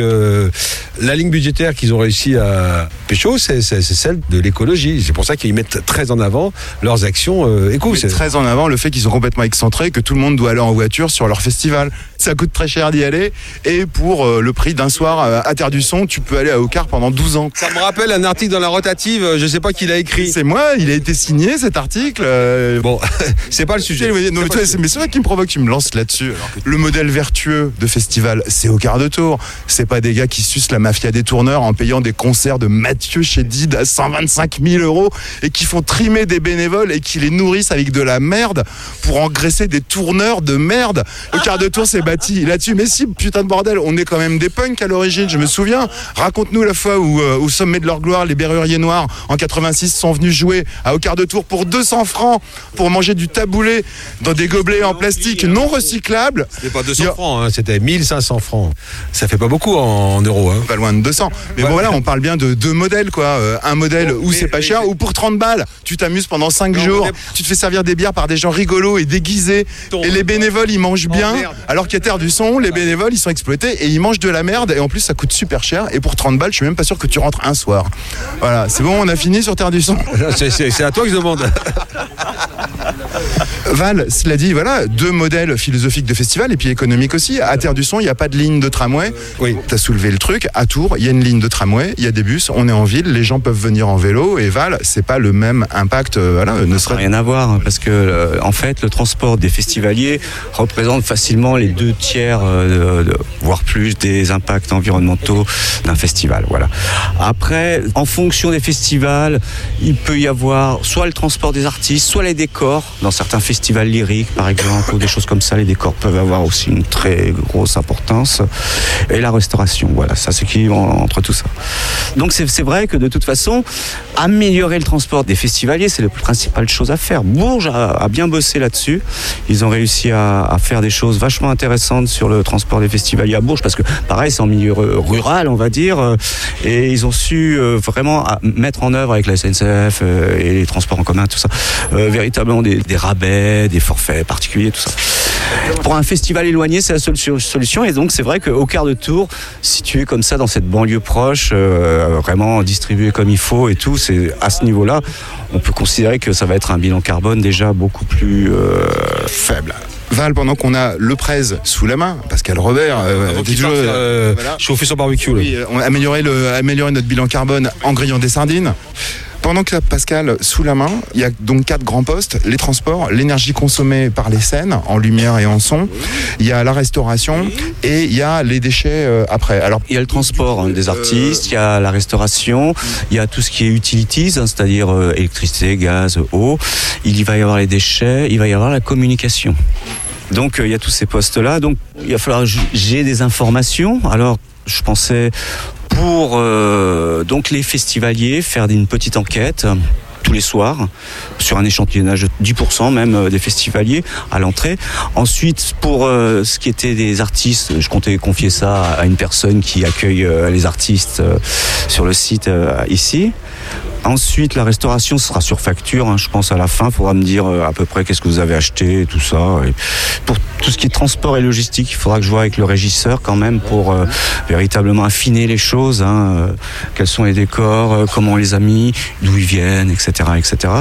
la ligne budgétaire qu'ils ont réussi à pécho, c'est celle de l'écologie. C'est pour ça qu'ils mettent très en avant leurs actions éco. C'est très en avant le fait qu'ils sont complètement excentrés, que tout le monde doit aller en voiture sur leur festival. Ça coûte très cher d'y aller. Et pour le prix d'un soir à Terre-du-Son, tu peux aller à Ocar pendant 12 ans. Ça me rappelle un article dans la rotative, je sais pas qui l'a écrit. C'est moi, il a été signé cet article. cycle. Bon, c'est pas le sujet. Non, mais c'est vrai qui me provoque, tu me lances là-dessus. Le modèle vertueux de festival, c'est au quart de tour. C'est pas des gars qui sucent la mafia des tourneurs en payant des concerts de Mathieu Chédid à 125 000 € et qui font trimer des bénévoles et qui les nourrissent avec de la merde pour engraisser des tourneurs de merde. Le quart de tour s'est bâti là-dessus. Mais si, putain de bordel, on est quand même des punks à l'origine. Je me souviens, raconte-nous la fois où, au sommet de leur gloire, les Berruriers Noirs en 86 sont venus jouer au quart de tour pour 200 francs pour manger du taboulé dans des gobelets en plastique non recyclables. C'était pas 200 francs, hein, c'était 1500 francs. Ça fait pas beaucoup en euros. Hein. Pas loin de 200. Mais bon, voilà, on parle bien de deux modèles, quoi. Un modèle où c'est pas cher, ou pour 30 balles, tu t'amuses pendant 5 jours, tu te fais servir des bières par des gens rigolos et déguisés, et les bénévoles, ils mangent bien, alors qu'il y a Terre du Son, les bénévoles, ils sont exploités, et ils mangent de la merde, et en plus, ça coûte super cher, et pour 30 balles, je suis même pas sûr que tu rentres un soir. Voilà, c'est bon, on a fini sur Terre du Son. C'est à toi que je demande. Val, cela dit, voilà, deux modèles philosophiques de festival et puis économiques aussi. À Terre du Son, il n'y a pas de ligne de tramway. Oui. Tu as soulevé le truc. À Tours, il y a une ligne de tramway, il y a des bus, on est en ville, les gens peuvent venir en vélo. Et Val, c'est pas le même impact. Voilà, ne serait rien à voir, parce que en fait, le transport des festivaliers représente facilement les 2/3, voire plus, des impacts environnementaux d'un festival. Voilà. Après, en fonction des festivals, il peut y avoir soit le transport des artistes, soit les décors. Dans certains festivals lyriques, par exemple, ou des choses comme ça, les décors peuvent avoir aussi une très grosse importance. Et la restauration, voilà, ça c'est qui entre tout ça. Donc c'est vrai que de toute façon, améliorer le transport des festivaliers, c'est la principale chose à faire. Bourges a bien bossé là-dessus. Ils ont réussi à faire des choses vachement intéressantes sur le transport des festivaliers à Bourges, parce que pareil, c'est en milieu rural, on va dire, et ils ont su vraiment mettre en œuvre avec la SNCF et les transports en commun, tout ça, véritablement des rabais, des forfaits particuliers, tout ça. Pour un festival éloigné, c'est la seule solution, et donc c'est vrai qu'au quart de tour, situé comme ça dans cette banlieue proche, vraiment distribué comme il faut et tout, c'est à ce niveau-là, on peut considérer que ça va être un bilan carbone déjà beaucoup plus faible. Val, pendant qu'on a le Prez sous la main, Pascal Robert, chauffer son barbecue. Oui, on a amélioré notre bilan carbone en grillant des sardines. Pendant que Pascal, sous la main, il y a donc 4 grands postes, les transports, l'énergie consommée par les scènes, en lumière et en son, il y a la restauration et il y a les déchets après. Alors, il y a le transport des artistes, il y a la restauration, il y a tout ce qui est utilities, c'est-à-dire électricité, gaz, eau, il va y avoir les déchets, il va y avoir la communication. Donc il y a tous ces postes-là, donc il va falloir que j'ai des informations. Alors je pensais pour donc les festivaliers faire une petite enquête tous les soirs sur un échantillonnage de 10% même des festivaliers à l'entrée. Ensuite, pour ce qui était des artistes, je comptais confier ça à une personne qui accueille les artistes sur le site ici. Ensuite, la restauration sera sur facture, hein, je pense à la fin, il faudra me dire à peu près qu'est-ce que vous avez acheté et tout ça. Et pour tout ce qui est transport et logistique, il faudra que je voie avec le régisseur quand même pour véritablement affiner les choses, hein, quels sont les décors, comment on les a mis, d'où ils viennent, etc. etc.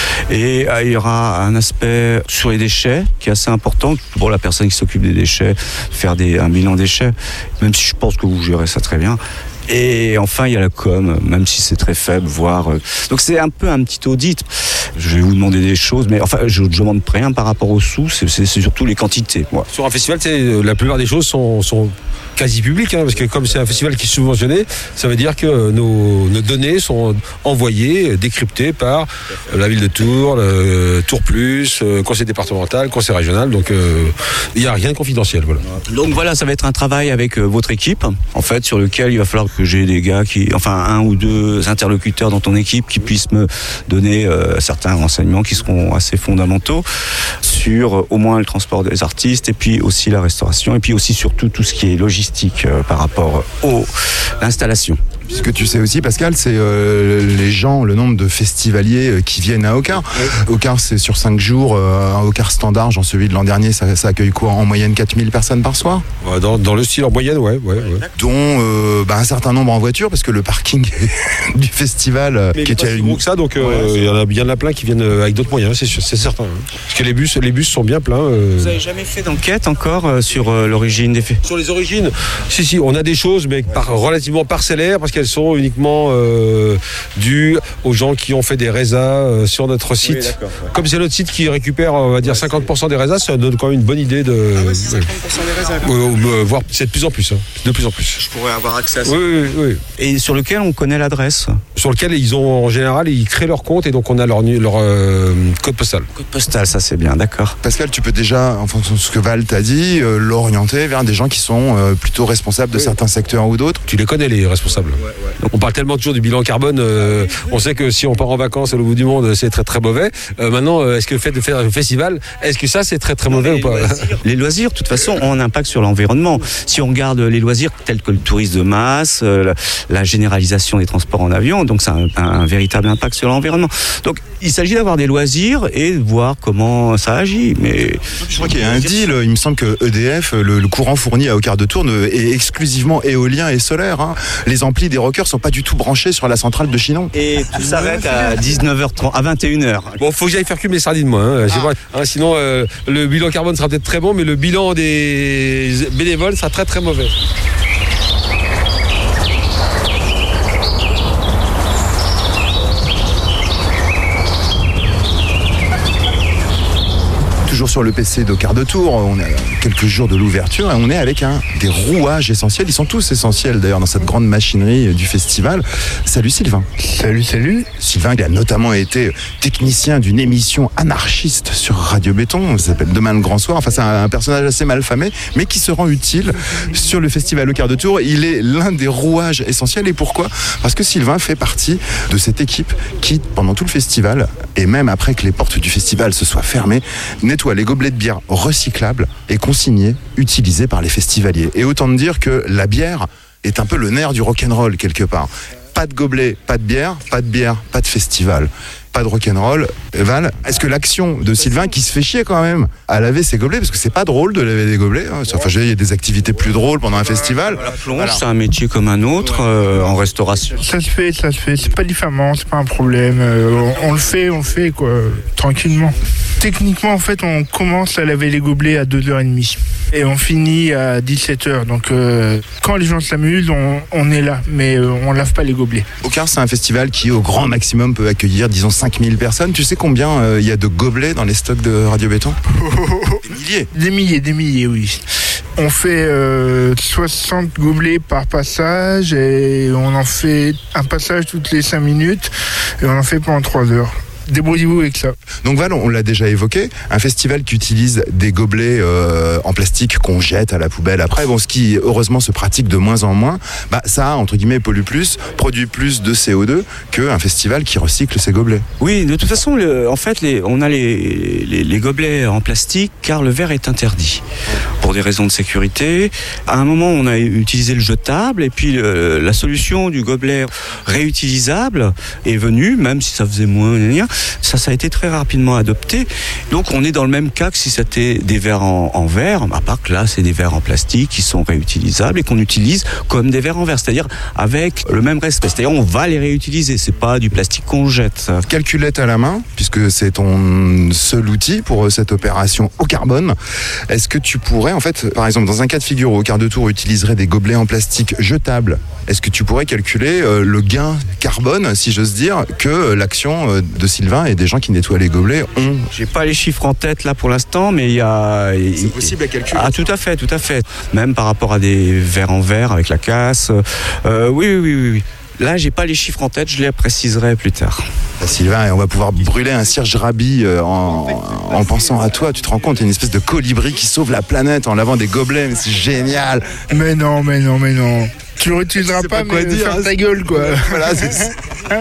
Et il y aura un aspect sur les déchets qui est assez important pour la personne qui s'occupe des déchets, faire un bilan déchets, même si je pense que vous gérez ça très bien. Et enfin, il y a la com, même si c'est très faible, voire... Donc c'est un peu un petit audit. Je vais vous demander des choses, mais enfin, je ne demande rien par rapport aux sous, c'est surtout les quantités. Moi. Sur un festival, la plupart des choses sont quasi publiques, hein, parce que comme c'est un festival qui est subventionné, ça veut dire que nos données sont envoyées, décryptées par la ville de Tours, le Tours Plus, conseil départemental, conseil régional, donc il n'y a rien de confidentiel. Voilà. Donc voilà, ça va être un travail avec votre équipe, en fait, sur lequel il va falloir que j'ai des gars un ou deux interlocuteurs dans ton équipe qui puissent me donner certains renseignements qui seront assez fondamentaux sur au moins le transport des artistes et puis aussi la restauration et puis aussi surtout tout ce qui est logistique par rapport à l'installation. Ce que tu sais aussi, Pascal, c'est les gens, le nombre de festivaliers qui viennent à Ocar. Ocar, c'est sur 5 jours. Un Ocar standard, genre celui de l'an dernier, ça accueille quoi en moyenne 4000 personnes par soir? Dans le style en moyenne, ouais. Dont un certain nombre en voiture, parce que le parking du festival... Mais qui est plus gros que ça, donc il y en a plein qui viennent avec d'autres moyens, c'est certain. Hein. Parce que les bus sont bien pleins. Vous n'avez jamais fait d'enquête encore sur l'origine des faits? Sur les origines, si, on a des choses, mais relativement parcellaires, parce qu'il qu'elles sont uniquement dues aux gens qui ont fait des résas sur notre site. Oui, d'accord, ouais. Comme c'est notre site qui récupère, on va dire, 50% des résas, ça donne quand même une bonne idée de... Ah ouais, c'est 50% des résas. Voire c'est de plus en plus. De plus en plus. Je pourrais avoir accès à ça. Oui. Et sur lequel on connaît l'adresse. Sur lequel ils ont, en général, ils créent leur compte et donc on a leur code postal. Code postal, ça c'est bien, d'accord. Pascal, tu peux déjà, en fonction de ce que Val t'a dit, l'orienter vers des gens qui sont plutôt responsables de certains secteurs ou d'autres. Tu les connais, les responsables. Ouais. On parle tellement toujours du bilan carbone, on sait que si on part en vacances à l'autre bout du monde, c'est très très mauvais. Maintenant, est-ce que le fait de faire un festival, est-ce que ça c'est très très mauvais ou pas? Les loisirs, de toute façon, ont un impact sur l'environnement. Si on regarde les loisirs tels que le tourisme de masse, la généralisation des transports en avion, donc ça a un véritable impact sur l'environnement. Donc il s'agit d'avoir des loisirs et de voir comment ça agit. Mais je crois qu'il y a un deal, il me semble que EDF, le courant fourni à Au-Quart de Tour est exclusivement éolien et solaire. Hein. Les amplis des rockers sont pas du tout branchés sur la centrale de Chinon. Et tout s'arrête à 19h30, à 21h. Bon, faut que j'aille faire cuire mes sardines, moi. Sinon, le bilan carbone sera peut-être très bon, mais le bilan des bénévoles sera très très mauvais. Toujours sur le PC d'Au-Quart de Tour, on a quelques jours de l'ouverture et on est avec des rouages essentiels. Ils sont tous essentiels d'ailleurs dans cette grande machinerie du festival. Salut Sylvain. Salut. Sylvain, il a notamment été technicien d'une émission anarchiste sur Radio Béton. Ça s'appelle Demain le Grand Soir. Enfin, c'est un personnage assez malfamé, mais qui se rend utile sur le festival Au-Quart de Tour. Il est l'un des rouages essentiels. Et pourquoi ? Parce que Sylvain fait partie de cette équipe qui, pendant tout le festival, et même après que les portes du festival se soient fermées, nettoie les gobelets de bière recyclables et consignés, utilisés par les festivaliers. Et autant dire que la bière est un peu le nerf du rock'n'roll quelque part. Pas de gobelet, pas de bière, pas de festival. Pas de rock'n'roll. Val, est-ce que l'action de Sylvain, qui se fait chier quand même à laver ses gobelets, parce que c'est pas drôle de laver des gobelets, hein. Enfin, il y a des activités plus drôles pendant un festival. La plonge, c'est un métier comme un autre en restauration. Ça se fait. C'est pas diffamant, c'est pas un problème. On le fait quoi, tranquillement. Techniquement, en fait, on commence à laver les gobelets à 2h30 et on finit à 17h. Donc, quand les gens s'amusent, on est là, mais on lave pas les gobelets. Au-Quart, c'est un festival qui, au grand maximum, peut accueillir, disons, 5000 personnes. Tu sais combien il y a de gobelets dans les stocks de Radio Béton? Des milliers, oui. On fait 60 gobelets par passage et on en fait un passage toutes les 5 minutes et on en fait pendant 3 heures. Débrouillez-vous avec ça. Donc Val, on l'a déjà évoqué, un festival qui utilise des gobelets en plastique qu'on jette à la poubelle après, ce qui heureusement se pratique de moins en moins, ça, entre guillemets, pollue plus, produit plus de CO2 qu'un festival qui recycle ses gobelets. Oui, de toute façon, on a les gobelets en plastique car le verre est interdit pour des raisons de sécurité. À un moment, on a utilisé le jetable et puis la solution du gobelet réutilisable est venue, même si ça faisait moins. Ça a été très rapidement adopté. Donc on est dans le même cas que si c'était des verres en verre, à part que là c'est des verres en plastique qui sont réutilisables et qu'on utilise comme des verres en verre, c'est-à-dire avec le même respect. C'est-à-dire on va les réutiliser, c'est pas du plastique qu'on jette. Calculette à la main, puisque c'est ton seul outil pour cette opération au carbone. Est-ce que tu pourrais, en fait, par exemple, dans un cas de figure où Au-Quart de Tour utiliserait des gobelets en plastique jetables, est-ce que tu pourrais calculer le gain carbone, si j'ose dire, que l'action de Sylvain et des gens qui nettoient les gobelets ont? J'ai pas les chiffres en tête là pour l'instant, mais il y a... C'est possible à calculer. Ah, tout à fait. Même par rapport à des verres en verre avec la casse. Oui. Là, j'ai pas les chiffres en tête, je les préciserai plus tard. Sylvain, et on va pouvoir brûler un Serge Rabi en pensant à toi. Tu te rends compte, il y a une espèce de colibri qui sauve la planète en lavant des gobelets, mais c'est génial. Mais non. Tu le réutiliseras pas, mais faire ta gueule, quoi. Voilà, c'est ça.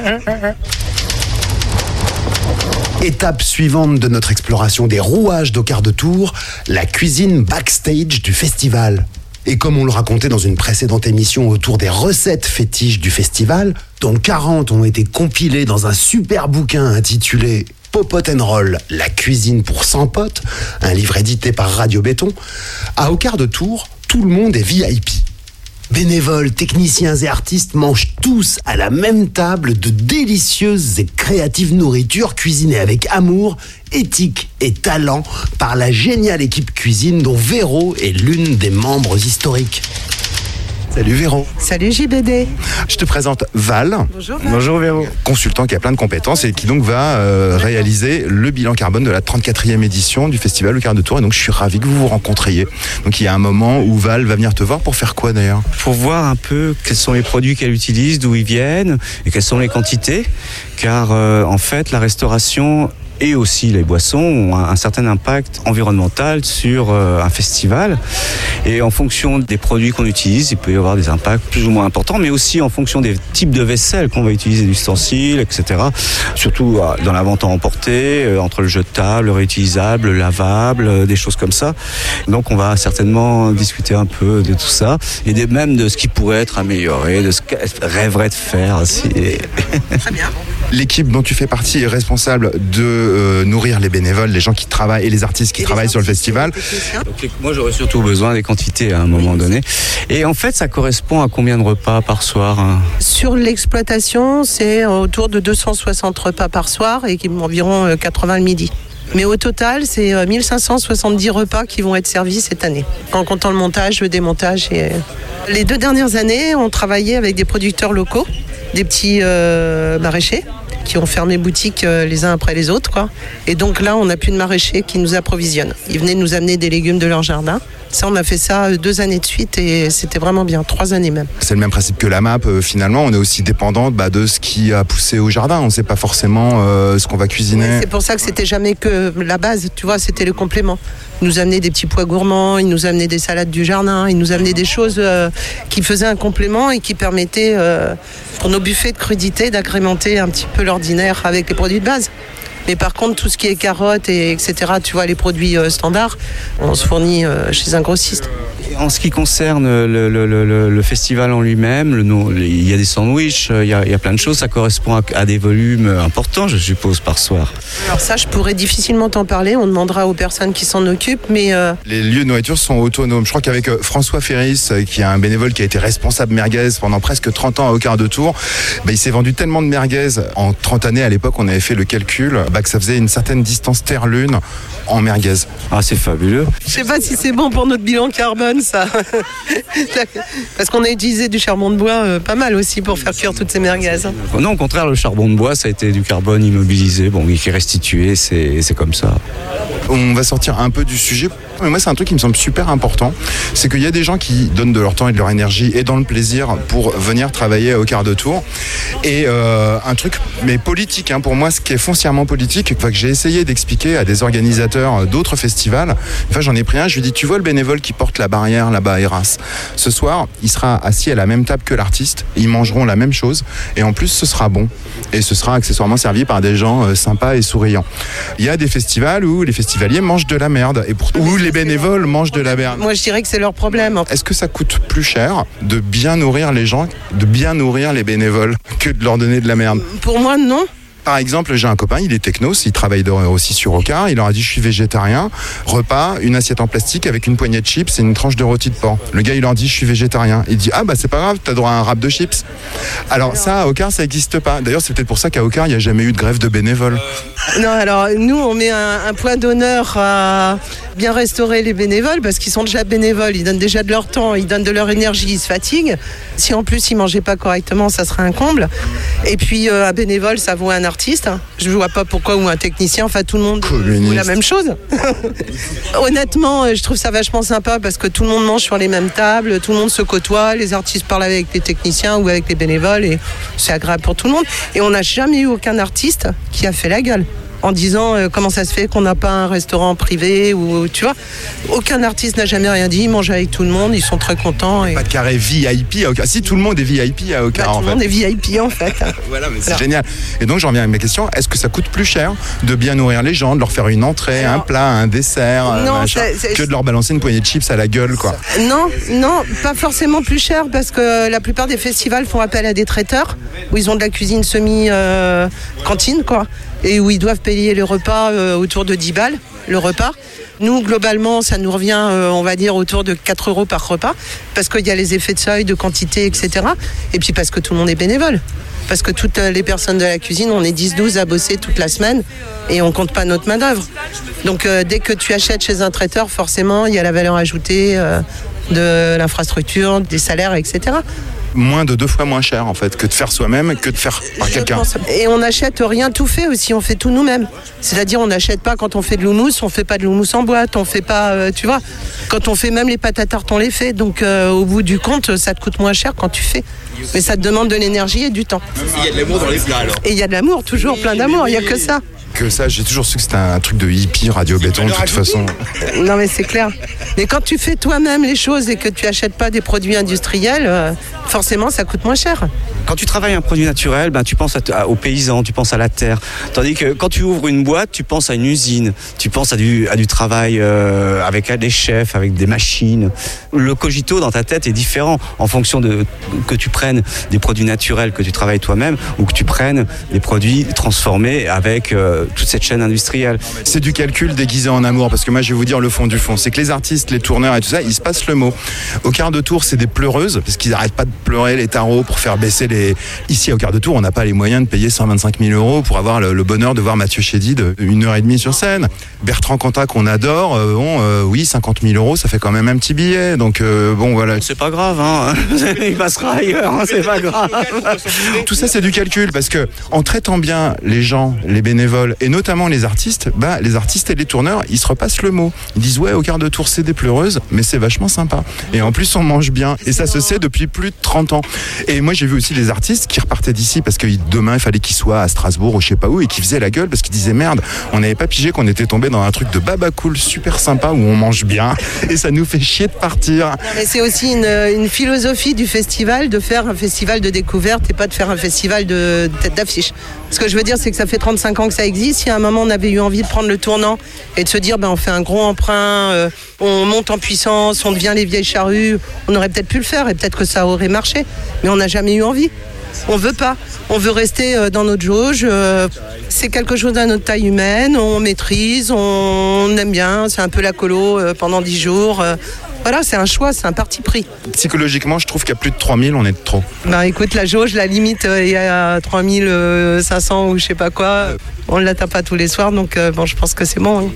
Étape suivante de notre exploration des rouages d'Au-Quart de Tour, la cuisine backstage du festival. Et comme on le racontait dans une précédente émission autour des recettes fétiches du festival, dont 40 ont été compilées dans un super bouquin intitulé Popot & Roll, la cuisine pour 100 potes, un livre édité par Radio Béton, à Au-Quart de Tour, tout le monde est VIP. Bénévoles, techniciens et artistes mangent tous à la même table de délicieuses et créatives nourritures cuisinées avec amour, éthique et talent par la géniale équipe cuisine dont Véro est l'une des membres historiques. Salut Véro. Salut JBD. Je te présente Val. Bonjour. Bonjour Véro. Consultant qui a plein de compétences et qui donc va réaliser le bilan carbone de la 34e édition du festival au Quart de Tour. Et donc je suis ravi que vous vous rencontriez. Donc il y a un moment où Val va venir te voir pour faire quoi d'ailleurs ? Pour voir un peu quels sont les produits qu'elle utilise, d'où ils viennent et quelles sont les quantités. Car en fait la restauration et aussi les boissons ont un certain impact environnemental sur un festival. Et en fonction des produits qu'on utilise, il peut y avoir des impacts plus ou moins importants, mais aussi en fonction des types de vaisselle qu'on va utiliser, d'ustensiles, etc. Surtout dans la vente à emporter, entre le jetable, le réutilisable, le lavable, des choses comme ça. Donc on va certainement discuter un peu de tout ça, et même de ce qui pourrait être amélioré, de ce qu'elle rêverait de faire aussi. Très bien. L'équipe dont tu fais partie est responsable de nourrir les bénévoles, les gens qui travaillent et les artistes qui travaillent sur le festival. Donc, moi j'aurais surtout besoin des quantités à un moment donné. Et en fait ça correspond à combien de repas par soir hein ? Sur l'exploitation, c'est autour de 260 repas par soir et environ 80 le midi. Mais au total, c'est 1570 repas qui vont être servis cette année, en comptant le montage, le démontage. Les 2 dernières années, on travaillait avec des producteurs locaux, des petits maraîchers qui ont fermé boutique les uns après les autres, quoi. Et donc là, on n'a plus de maraîchers qui nous approvisionnent. Ils venaient nous amener des légumes de leur jardin. Ça, on a fait ça 2 années de suite et c'était vraiment bien, 3 années même. C'est le même principe que la MAP, finalement, on est aussi dépendant de ce qui a poussé au jardin. On ne sait pas forcément ce qu'on va cuisiner. Ouais, c'est pour ça que c'était jamais que la base, tu vois, c'était le complément. Ils nous amenaient des petits pois gourmands, ils nous amenaient des salades du jardin, ils nous amenaient des choses qui faisaient un complément et qui permettaient, pour nos buffets de crudité, d'agrémenter un petit peu l'ordinaire avec les produits de base. Mais par contre, tout ce qui est carottes, etc., tu vois, les produits standards, on se fournit chez un grossiste. En ce qui concerne le festival en lui-même, il y a des sandwichs, il y a plein de choses, ça correspond à des volumes importants, je suppose, par soir. Alors ça, je pourrais difficilement t'en parler, on demandera aux personnes qui s'en occupent, mais... Les lieux de nourriture sont autonomes. Je crois qu'avec François Ferris, qui est un bénévole qui a été responsable merguez pendant presque 30 ans au Quart de Tour, il s'est vendu tellement de merguez en 30 années, à l'époque, on avait fait le calcul, que ça faisait une certaine distance terre-lune en merguez. Ah, c'est fabuleux. Je sais pas si c'est bon pour notre bilan carbone, ça. Parce qu'on a utilisé du charbon de bois pas mal aussi pour faire cuire toutes ces merguez. Non, au contraire, le charbon de bois, ça a été du carbone immobilisé, qui est restitué, c'est comme ça. On va sortir un peu du sujet. Mais moi, c'est un truc qui me semble super important. C'est qu'il y a des gens qui donnent de leur temps et de leur énergie et dans le plaisir pour venir travailler au Quart de Tour. Et un truc, mais politique, pour moi, ce qui est foncièrement politique, que j'ai essayé d'expliquer à des organisateurs d'autres festivals. Enfin, j'en ai pris un, je lui ai dit, tu vois le bénévole qui porte la barrière là-bas à Héras. Ce soir, il sera assis à la même table que l'artiste. Ils mangeront la même chose. Et en plus, ce sera bon. Et ce sera accessoirement servi par des gens sympas et souriants. Il y a des festivals où les festivaliers mangent de la merde. Et où les bénévoles mangent de la merde. Moi, je dirais que c'est leur problème. Est-ce que ça coûte plus cher de bien nourrir les gens, de bien nourrir les bénévoles, que de leur donner de la merde ? Pour moi, non. Par exemple, j'ai un copain, il est technos, il travaille aussi sur Ocar, il leur a dit je suis végétarien, repas, une assiette en plastique avec une poignée de chips et une tranche de rôti de porc. Le gars il leur dit je suis végétarien, il dit c'est pas grave, t'as droit à un wrap de chips. Alors ça à Ocar ça n'existe pas, d'ailleurs c'est peut-être pour ça qu'à Ocar il n'y a jamais eu de grève de bénévoles. Non, alors nous on met un point d'honneur à bien restaurer les bénévoles parce qu'ils sont déjà bénévoles, ils donnent déjà de leur temps, ils donnent de leur énergie, ils se fatiguent. Si en plus ils mangeaient pas correctement, ça serait un comble. Et puis un bénévole ça vaut un artiste. Je ne vois pas pourquoi, ou un technicien, enfin tout le monde ou la même chose. Honnêtement, je trouve ça vachement sympa parce que tout le monde mange sur les mêmes tables, tout le monde se côtoie, les artistes parlent avec les techniciens ou avec les bénévoles et c'est agréable pour tout le monde. Et on n'a jamais eu aucun artiste qui a fait la gueule en disant comment ça se fait qu'on n'a pas un restaurant privé ou tu vois, aucun artiste n'a jamais rien dit, ils mangent avec tout le monde, ils sont très contents. Et... Pas de carré VIP à Ocar. Si tout le monde est VIP à Ocar tout le monde est VIP en fait. Voilà, mais c'est génial. Et donc j'en reviens à mes questions, est-ce que ça coûte plus cher de bien nourrir les gens, de leur faire une entrée, un plat, un dessert, que de leur balancer une poignée de chips à la gueule quoi? Non, pas forcément plus cher parce que la plupart des festivals font appel à des traiteurs où ils ont de la cuisine semi-cantine quoi. Et où ils doivent payer les repas autour de 10 balles, le repas. Nous, globalement, ça nous revient, on va dire, autour de 4 € par repas, parce qu'il y a les effets de seuil, de quantité, etc. Et puis parce que tout le monde est bénévole. Parce que toutes les personnes de la cuisine, on est 10-12 à bosser toute la semaine et on compte pas notre main-d'œuvre. Donc dès que tu achètes chez un traiteur, forcément, il y a la valeur ajoutée. de l'infrastructure, des salaires, etc. Moins de 2 fois moins cher en fait que de faire soi-même, que de faire par quelqu'un. Et on n'achète rien tout fait aussi, on fait tout nous-mêmes. C'est-à-dire on n'achète pas quand on fait de l'houmous, on fait pas de l'houmous en boîte, on fait pas, tu vois, quand on fait même les pâtes à tarte on les fait, donc au bout du compte ça te coûte moins cher quand tu fais. Mais ça te demande de l'énergie et du temps. Il y a de l'amour dans les plats alors. Et il y a de l'amour, toujours plein d'amour, il n'y a que ça. Que ça, j'ai toujours su que c'était un truc de hippie, Radio Béton, de toute façon. Non mais c'est clair. Mais quand tu fais toi-même les choses et que tu achètes pas des produits industriels, forcément ça coûte moins cher. Quand tu travailles un produit naturel, tu penses aux paysans, tu penses à la terre. Tandis que quand tu ouvres une boîte, tu penses à une usine, tu penses à du travail avec des chefs, avec des machines. Le cogito dans ta tête est différent en fonction de que tu prennes des produits naturels que tu travailles toi-même ou que tu prennes des produits transformés avec toute cette chaîne industrielle. C'est du calcul déguisé en amour, parce que moi je vais vous dire le fond du fond. C'est que les artistes, les tourneurs et tout ça, ils se passent le mot. Au quart de tour, c'est des pleureuses, parce qu'ils n'arrêtent pas de pleurer les tarots pour faire baisser les... Ici, au quart de tour, on n'a pas les moyens de payer 125 000 euros pour avoir le bonheur de voir Mathieu Chédid 1h30 sur scène. Bertrand Cantat, qu'on adore, oui, 50 000 euros, ça fait quand même un petit billet. Donc, bon, voilà. C'est pas grave, hein. Il passera ailleurs, hein, c'est pas grave. Tout ça, c'est du calcul, parce que en traitant bien les gens, les bénévoles, et notamment les artistes et les tourneurs, ils se repassent le mot. Ils disent, ouais, au quart de tour, c'est des pleureuses, mais c'est vachement sympa. Et en plus, on mange bien. Et ça se sait depuis plus de 30 ans. Et moi, j'ai vu aussi les artistes qui repartaient d'ici parce que demain, il fallait qu'ils soient à Strasbourg ou je sais pas où, et qui faisaient la gueule parce qu'ils disaient, merde, on n'avait pas pigé qu'on était tombé dans un truc de baba cool super sympa où on mange bien et ça nous fait chier de partir. Non, mais c'est aussi une philosophie du festival de faire un festival de découverte et pas de faire un festival de tête d'affiche. Ce que je veux dire, c'est que ça fait 35 ans que ça existe. Si à un moment on avait eu envie de prendre le tournant et de se dire, on fait un gros emprunt, on monte en puissance, on devient les vieilles charrues, on aurait peut-être pu le faire et peut-être que ça aurait marché. Mais on n'a jamais eu envie. On veut pas. On veut rester dans notre jauge. C'est quelque chose à notre taille humaine. On maîtrise, on aime bien. C'est un peu la colo pendant 10 jours. Voilà, c'est un choix, c'est un parti pris. Psychologiquement, je trouve qu'à plus de 3000, on est de trop. Écoute, la jauge, la limite, il y a 3500 ou je sais pas quoi. On ne l'atteint pas tous les soirs, donc je pense que c'est bon. Hein.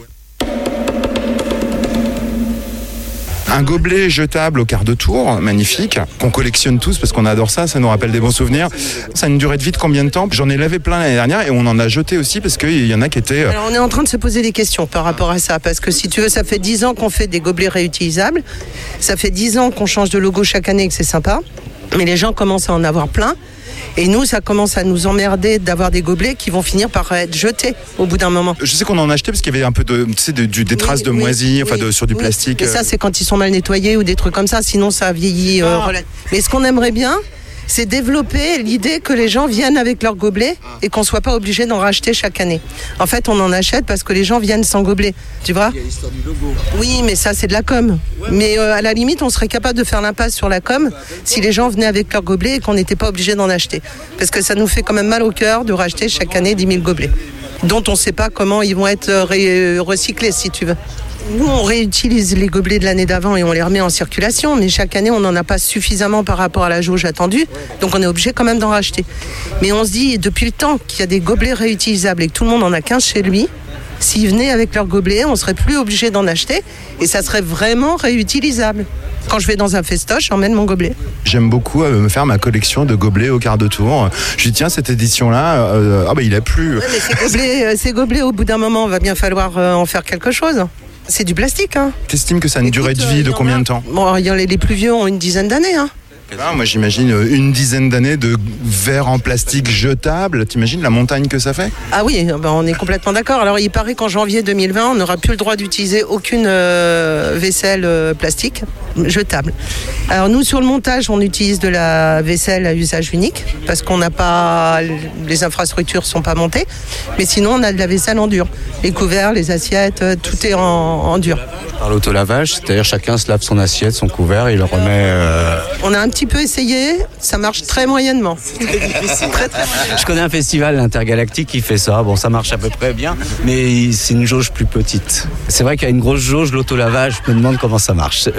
Un gobelet jetable au quart de tour, magnifique, qu'on collectionne tous parce qu'on adore ça, ça nous rappelle des bons souvenirs. Ça a une durée de vie de combien de temps ? J'en ai lavé plein l'année dernière et on en a jeté aussi parce qu'il y en a qui étaient... Alors on est en train de se poser des questions par rapport à ça, parce que si tu veux, ça fait 10 ans qu'on fait des gobelets réutilisables, ça fait 10 ans qu'on change de logo chaque année et que c'est sympa, mais les gens commencent à en avoir plein. Et nous, ça commence à nous emmerder d'avoir des gobelets qui vont finir par être jetés au bout d'un moment. Je sais qu'on en a acheté parce qu'il y avait un peu des traces de moisis, sur du plastique. Et ça, c'est quand ils sont mal nettoyés ou des trucs comme ça. Sinon, ça vieillit. Mais ce qu'on aimerait bien, c'est développer l'idée que les gens viennent avec leurs gobelets et qu'on ne soit pas obligé d'en racheter chaque année. En fait, on en achète parce que les gens viennent sans gobelet, tu vois. Il y a l'histoire du logo. Oui, mais ça, c'est de la com. Mais à la limite, on serait capable de faire l'impasse sur la com si les gens venaient avec leurs gobelets et qu'on n'était pas obligé d'en acheter. Parce que ça nous fait quand même mal au cœur de racheter chaque année 10 000 gobelets, dont on ne sait pas comment ils vont être recyclés, si tu veux. Nous, on réutilise les gobelets de l'année d'avant et on les remet en circulation, mais chaque année, on n'en a pas suffisamment par rapport à la jauge attendue, donc on est obligé quand même d'en racheter. Mais on se dit, depuis le temps qu'il y a des gobelets réutilisables et que tout le monde en a qu'un chez lui, s'ils venaient avec leurs gobelets, on serait plus obligé d'en acheter et ça serait vraiment réutilisable. Quand je vais dans un festoche, j'emmène mon gobelet. J'aime beaucoup me faire ma collection de gobelets au quart de tour. Je dis tiens, cette édition-là, il a plu. Ouais, mais ces gobelets, au bout d'un moment, va bien falloir en faire quelque chose. C'est du plastique. Hein. T'estimes que ça a une durée de vie de combien de temps ? Bon, les plus vieux ont une dizaine d'années. Hein. Moi j'imagine une dizaine d'années de verre en plastique jetable. T'imagines la montagne que ça fait ? Ah oui, on est complètement d'accord. Alors il paraît qu'en janvier 2020, on n'aura plus le droit d'utiliser aucune vaisselle plastique jetable. Alors nous, sur le montage, on utilise de la vaisselle à usage unique parce qu'on n'a pas, les infrastructures sont pas montées. Mais sinon, on a de la vaisselle en dur. Les couverts, les assiettes, tout est en dur. Par l'autolavage, c'est-à-dire chacun se lave son assiette, son couvert et il le remet... On a un petit peu essayé, ça marche très moyennement. Très, très Je connais un festival intergalactique qui fait ça. Bon, ça marche à peu près bien, mais c'est une jauge plus petite. C'est vrai qu'il y a une grosse jauge, l'autolavage, je me demande comment ça marche. Je suis d'accord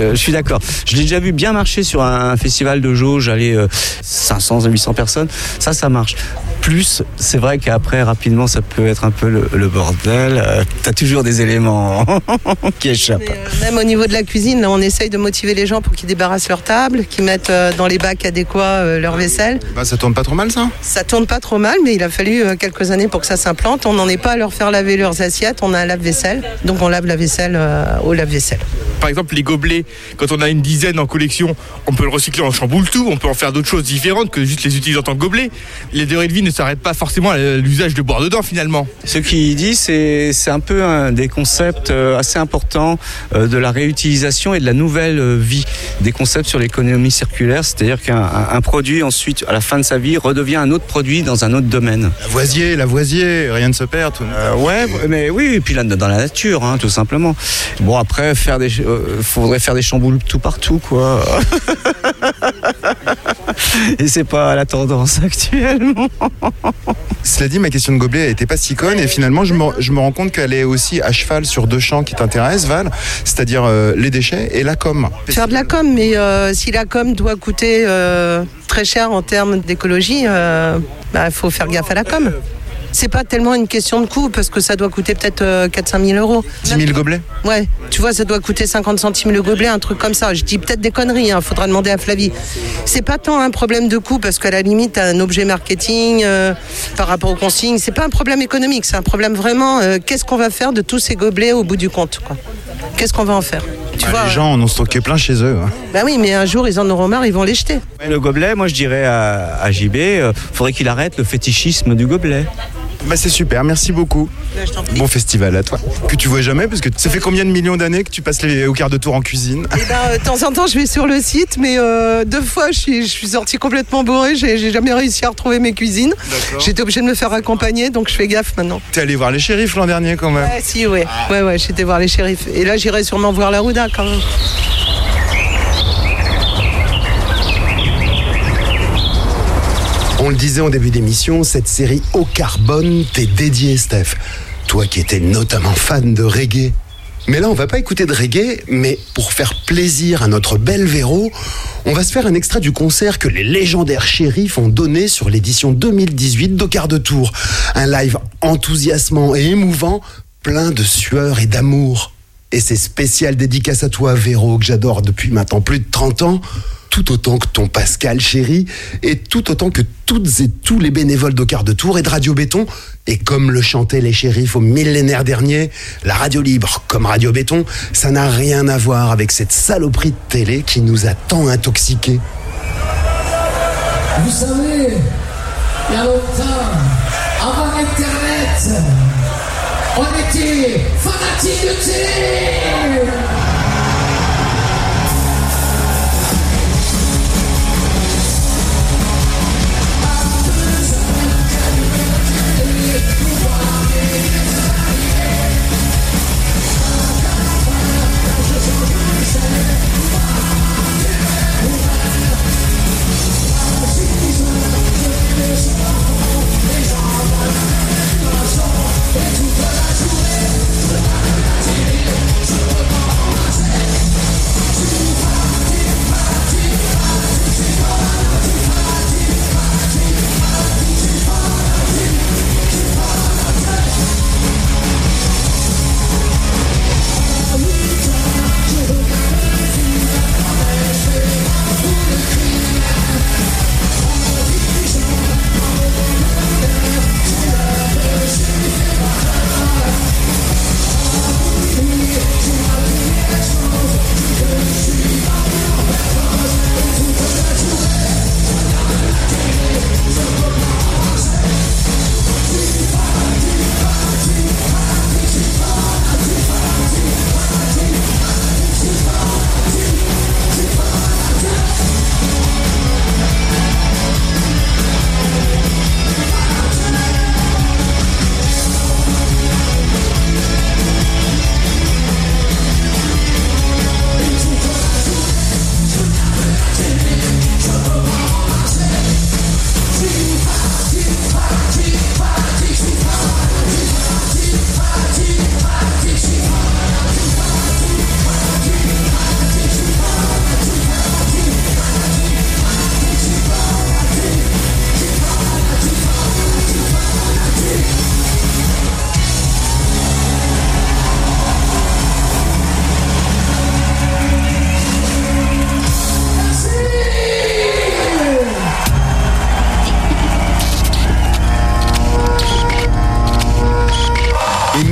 d'accord. Je l'ai déjà vu bien marcher sur un festival de jauge, 500 à 800 personnes. Ça marche. Plus, c'est vrai qu'après, rapidement, ça peut être un peu le bordel. T'as toujours des éléments qui échappent. Même au niveau de la cuisine, là, on essaye de motiver les gens pour qu'ils débarrassent leur table, qu'ils mettent dans les bacs adéquats leur vaisselle. Ça tourne pas trop mal, ça ? Ça tourne pas trop mal, mais il a fallu quelques années pour que ça s'implante. On n'en est pas à leur faire laver leurs assiettes, on a un lave-vaisselle. Donc on lave la vaisselle au lave-vaisselle. Par exemple, les gobelets, quand on a une dizaine en collection, on peut le recycler en chamboule tout, on peut en faire d'autres choses différentes que juste les utiliser en tant que gobelets. Les durées de vie ne s'arrêtent pas forcément à l'usage de boire dedans finalement. Ce qu'il dit, c'est un peu des concepts assez importants de la réutilisation et de la nouvelle vie. Des concepts sur l'économie circulaire, c'est-à-dire qu'un produit ensuite, à la fin de sa vie, redevient un autre produit dans un autre domaine. Lavoisier, rien ne se perd. Ouais, mais oui, et puis là, dans la nature, tout simplement. Bon, après, faudrait faire des chamboules tout partout, quoi. Et c'est pas la tendance actuellement. Cela dit, ma question de gobelet n'était pas si conne et finalement je me rends compte qu'elle est aussi à cheval sur deux champs qui t'intéressent, Val, c'est-à-dire les déchets et la com. Faire de la com, mais si la com doit coûter très cher en termes d'écologie, faut faire gaffe à la com. C'est pas tellement une question de coût parce que ça doit coûter peut-être 4-5 000 euros. 10 000 gobelets ? Ouais, tu vois, ça doit coûter 50 centimes le gobelet, un truc comme ça. Je dis peut-être des conneries, faudra demander à Flavie. C'est pas tant un problème de coût parce qu'à la limite, t'as un objet marketing par rapport aux consignes. C'est pas un problème économique, c'est un problème vraiment. Qu'est-ce qu'on va faire de tous ces gobelets au bout du compte, quoi ? Qu'est-ce qu'on va en faire ? Les gens en ont stocké plein chez eux. Bah oui, mais un jour, ils en auront marre, ils vont les jeter. Le gobelet, moi je dirais à JB, faudrait qu'il arrête le fétichisme du gobelet. C'est super, merci beaucoup. Bon festival à toi. Que tu vois jamais, parce que ça fait combien de millions d'années que tu passes au quart de tour en cuisine ? De temps en temps, je vais sur le site, mais 2 fois, je suis sortie complètement bourrée. J'ai jamais réussi à retrouver mes cuisines. D'accord. J'étais obligée de me faire accompagner, donc je fais gaffe maintenant. T'es allé voir les shérifs l'an dernier quand même ? Ouais, j'étais voir les shérifs. Et là, j'irai sûrement voir la Rouda quand même. On le disait en début d'émission, cette série Au Carbone t'est dédiée, Steph. Toi qui étais notamment fan de reggae. Mais là, on va pas écouter de reggae, mais pour faire plaisir à notre belle Véro, on va se faire un extrait du concert que les légendaires shérifs ont donné sur l'édition 2018 d'Au Quart de Tour. Un live enthousiasmant et émouvant, plein de sueur et d'amour. Et c'est spécial dédicace à toi, Véro, que j'adore depuis maintenant plus de 30 ans. Tout autant que ton Pascal chéri, et tout autant que toutes et tous les bénévoles d'Au Quart de Tour et de Radio Béton. Et comme le chantaient les shérifs au millénaire dernier, la radio libre comme Radio Béton, ça n'a rien à voir avec cette saloperie de télé qui nous a tant intoxiqués. Vous savez, il y a longtemps, avant Internet, on était fanatiques de télé.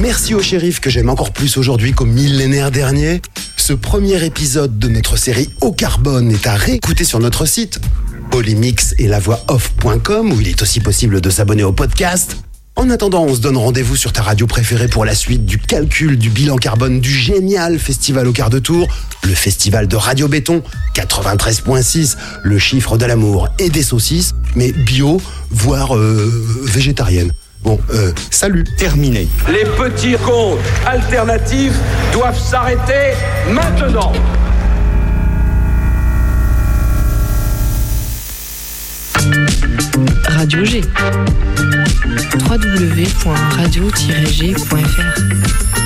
merci au shérif que j'aime encore plus aujourd'hui qu'au millénaire dernier. Ce premier épisode de notre série Au Carbone est à réécouter sur notre site polymix et lavoixoff.com où il est aussi possible de s'abonner au podcast. En attendant, on se donne rendez-vous sur ta radio préférée pour la suite du calcul du bilan carbone du génial Festival au quart de tour, le festival de Radio Béton, 93.6, le chiffre de l'amour et des saucisses, mais bio, voire végétarienne. Bon, salut. Terminé. Les petits comptes alternatifs doivent s'arrêter maintenant. Radio G. www.radio-g.fr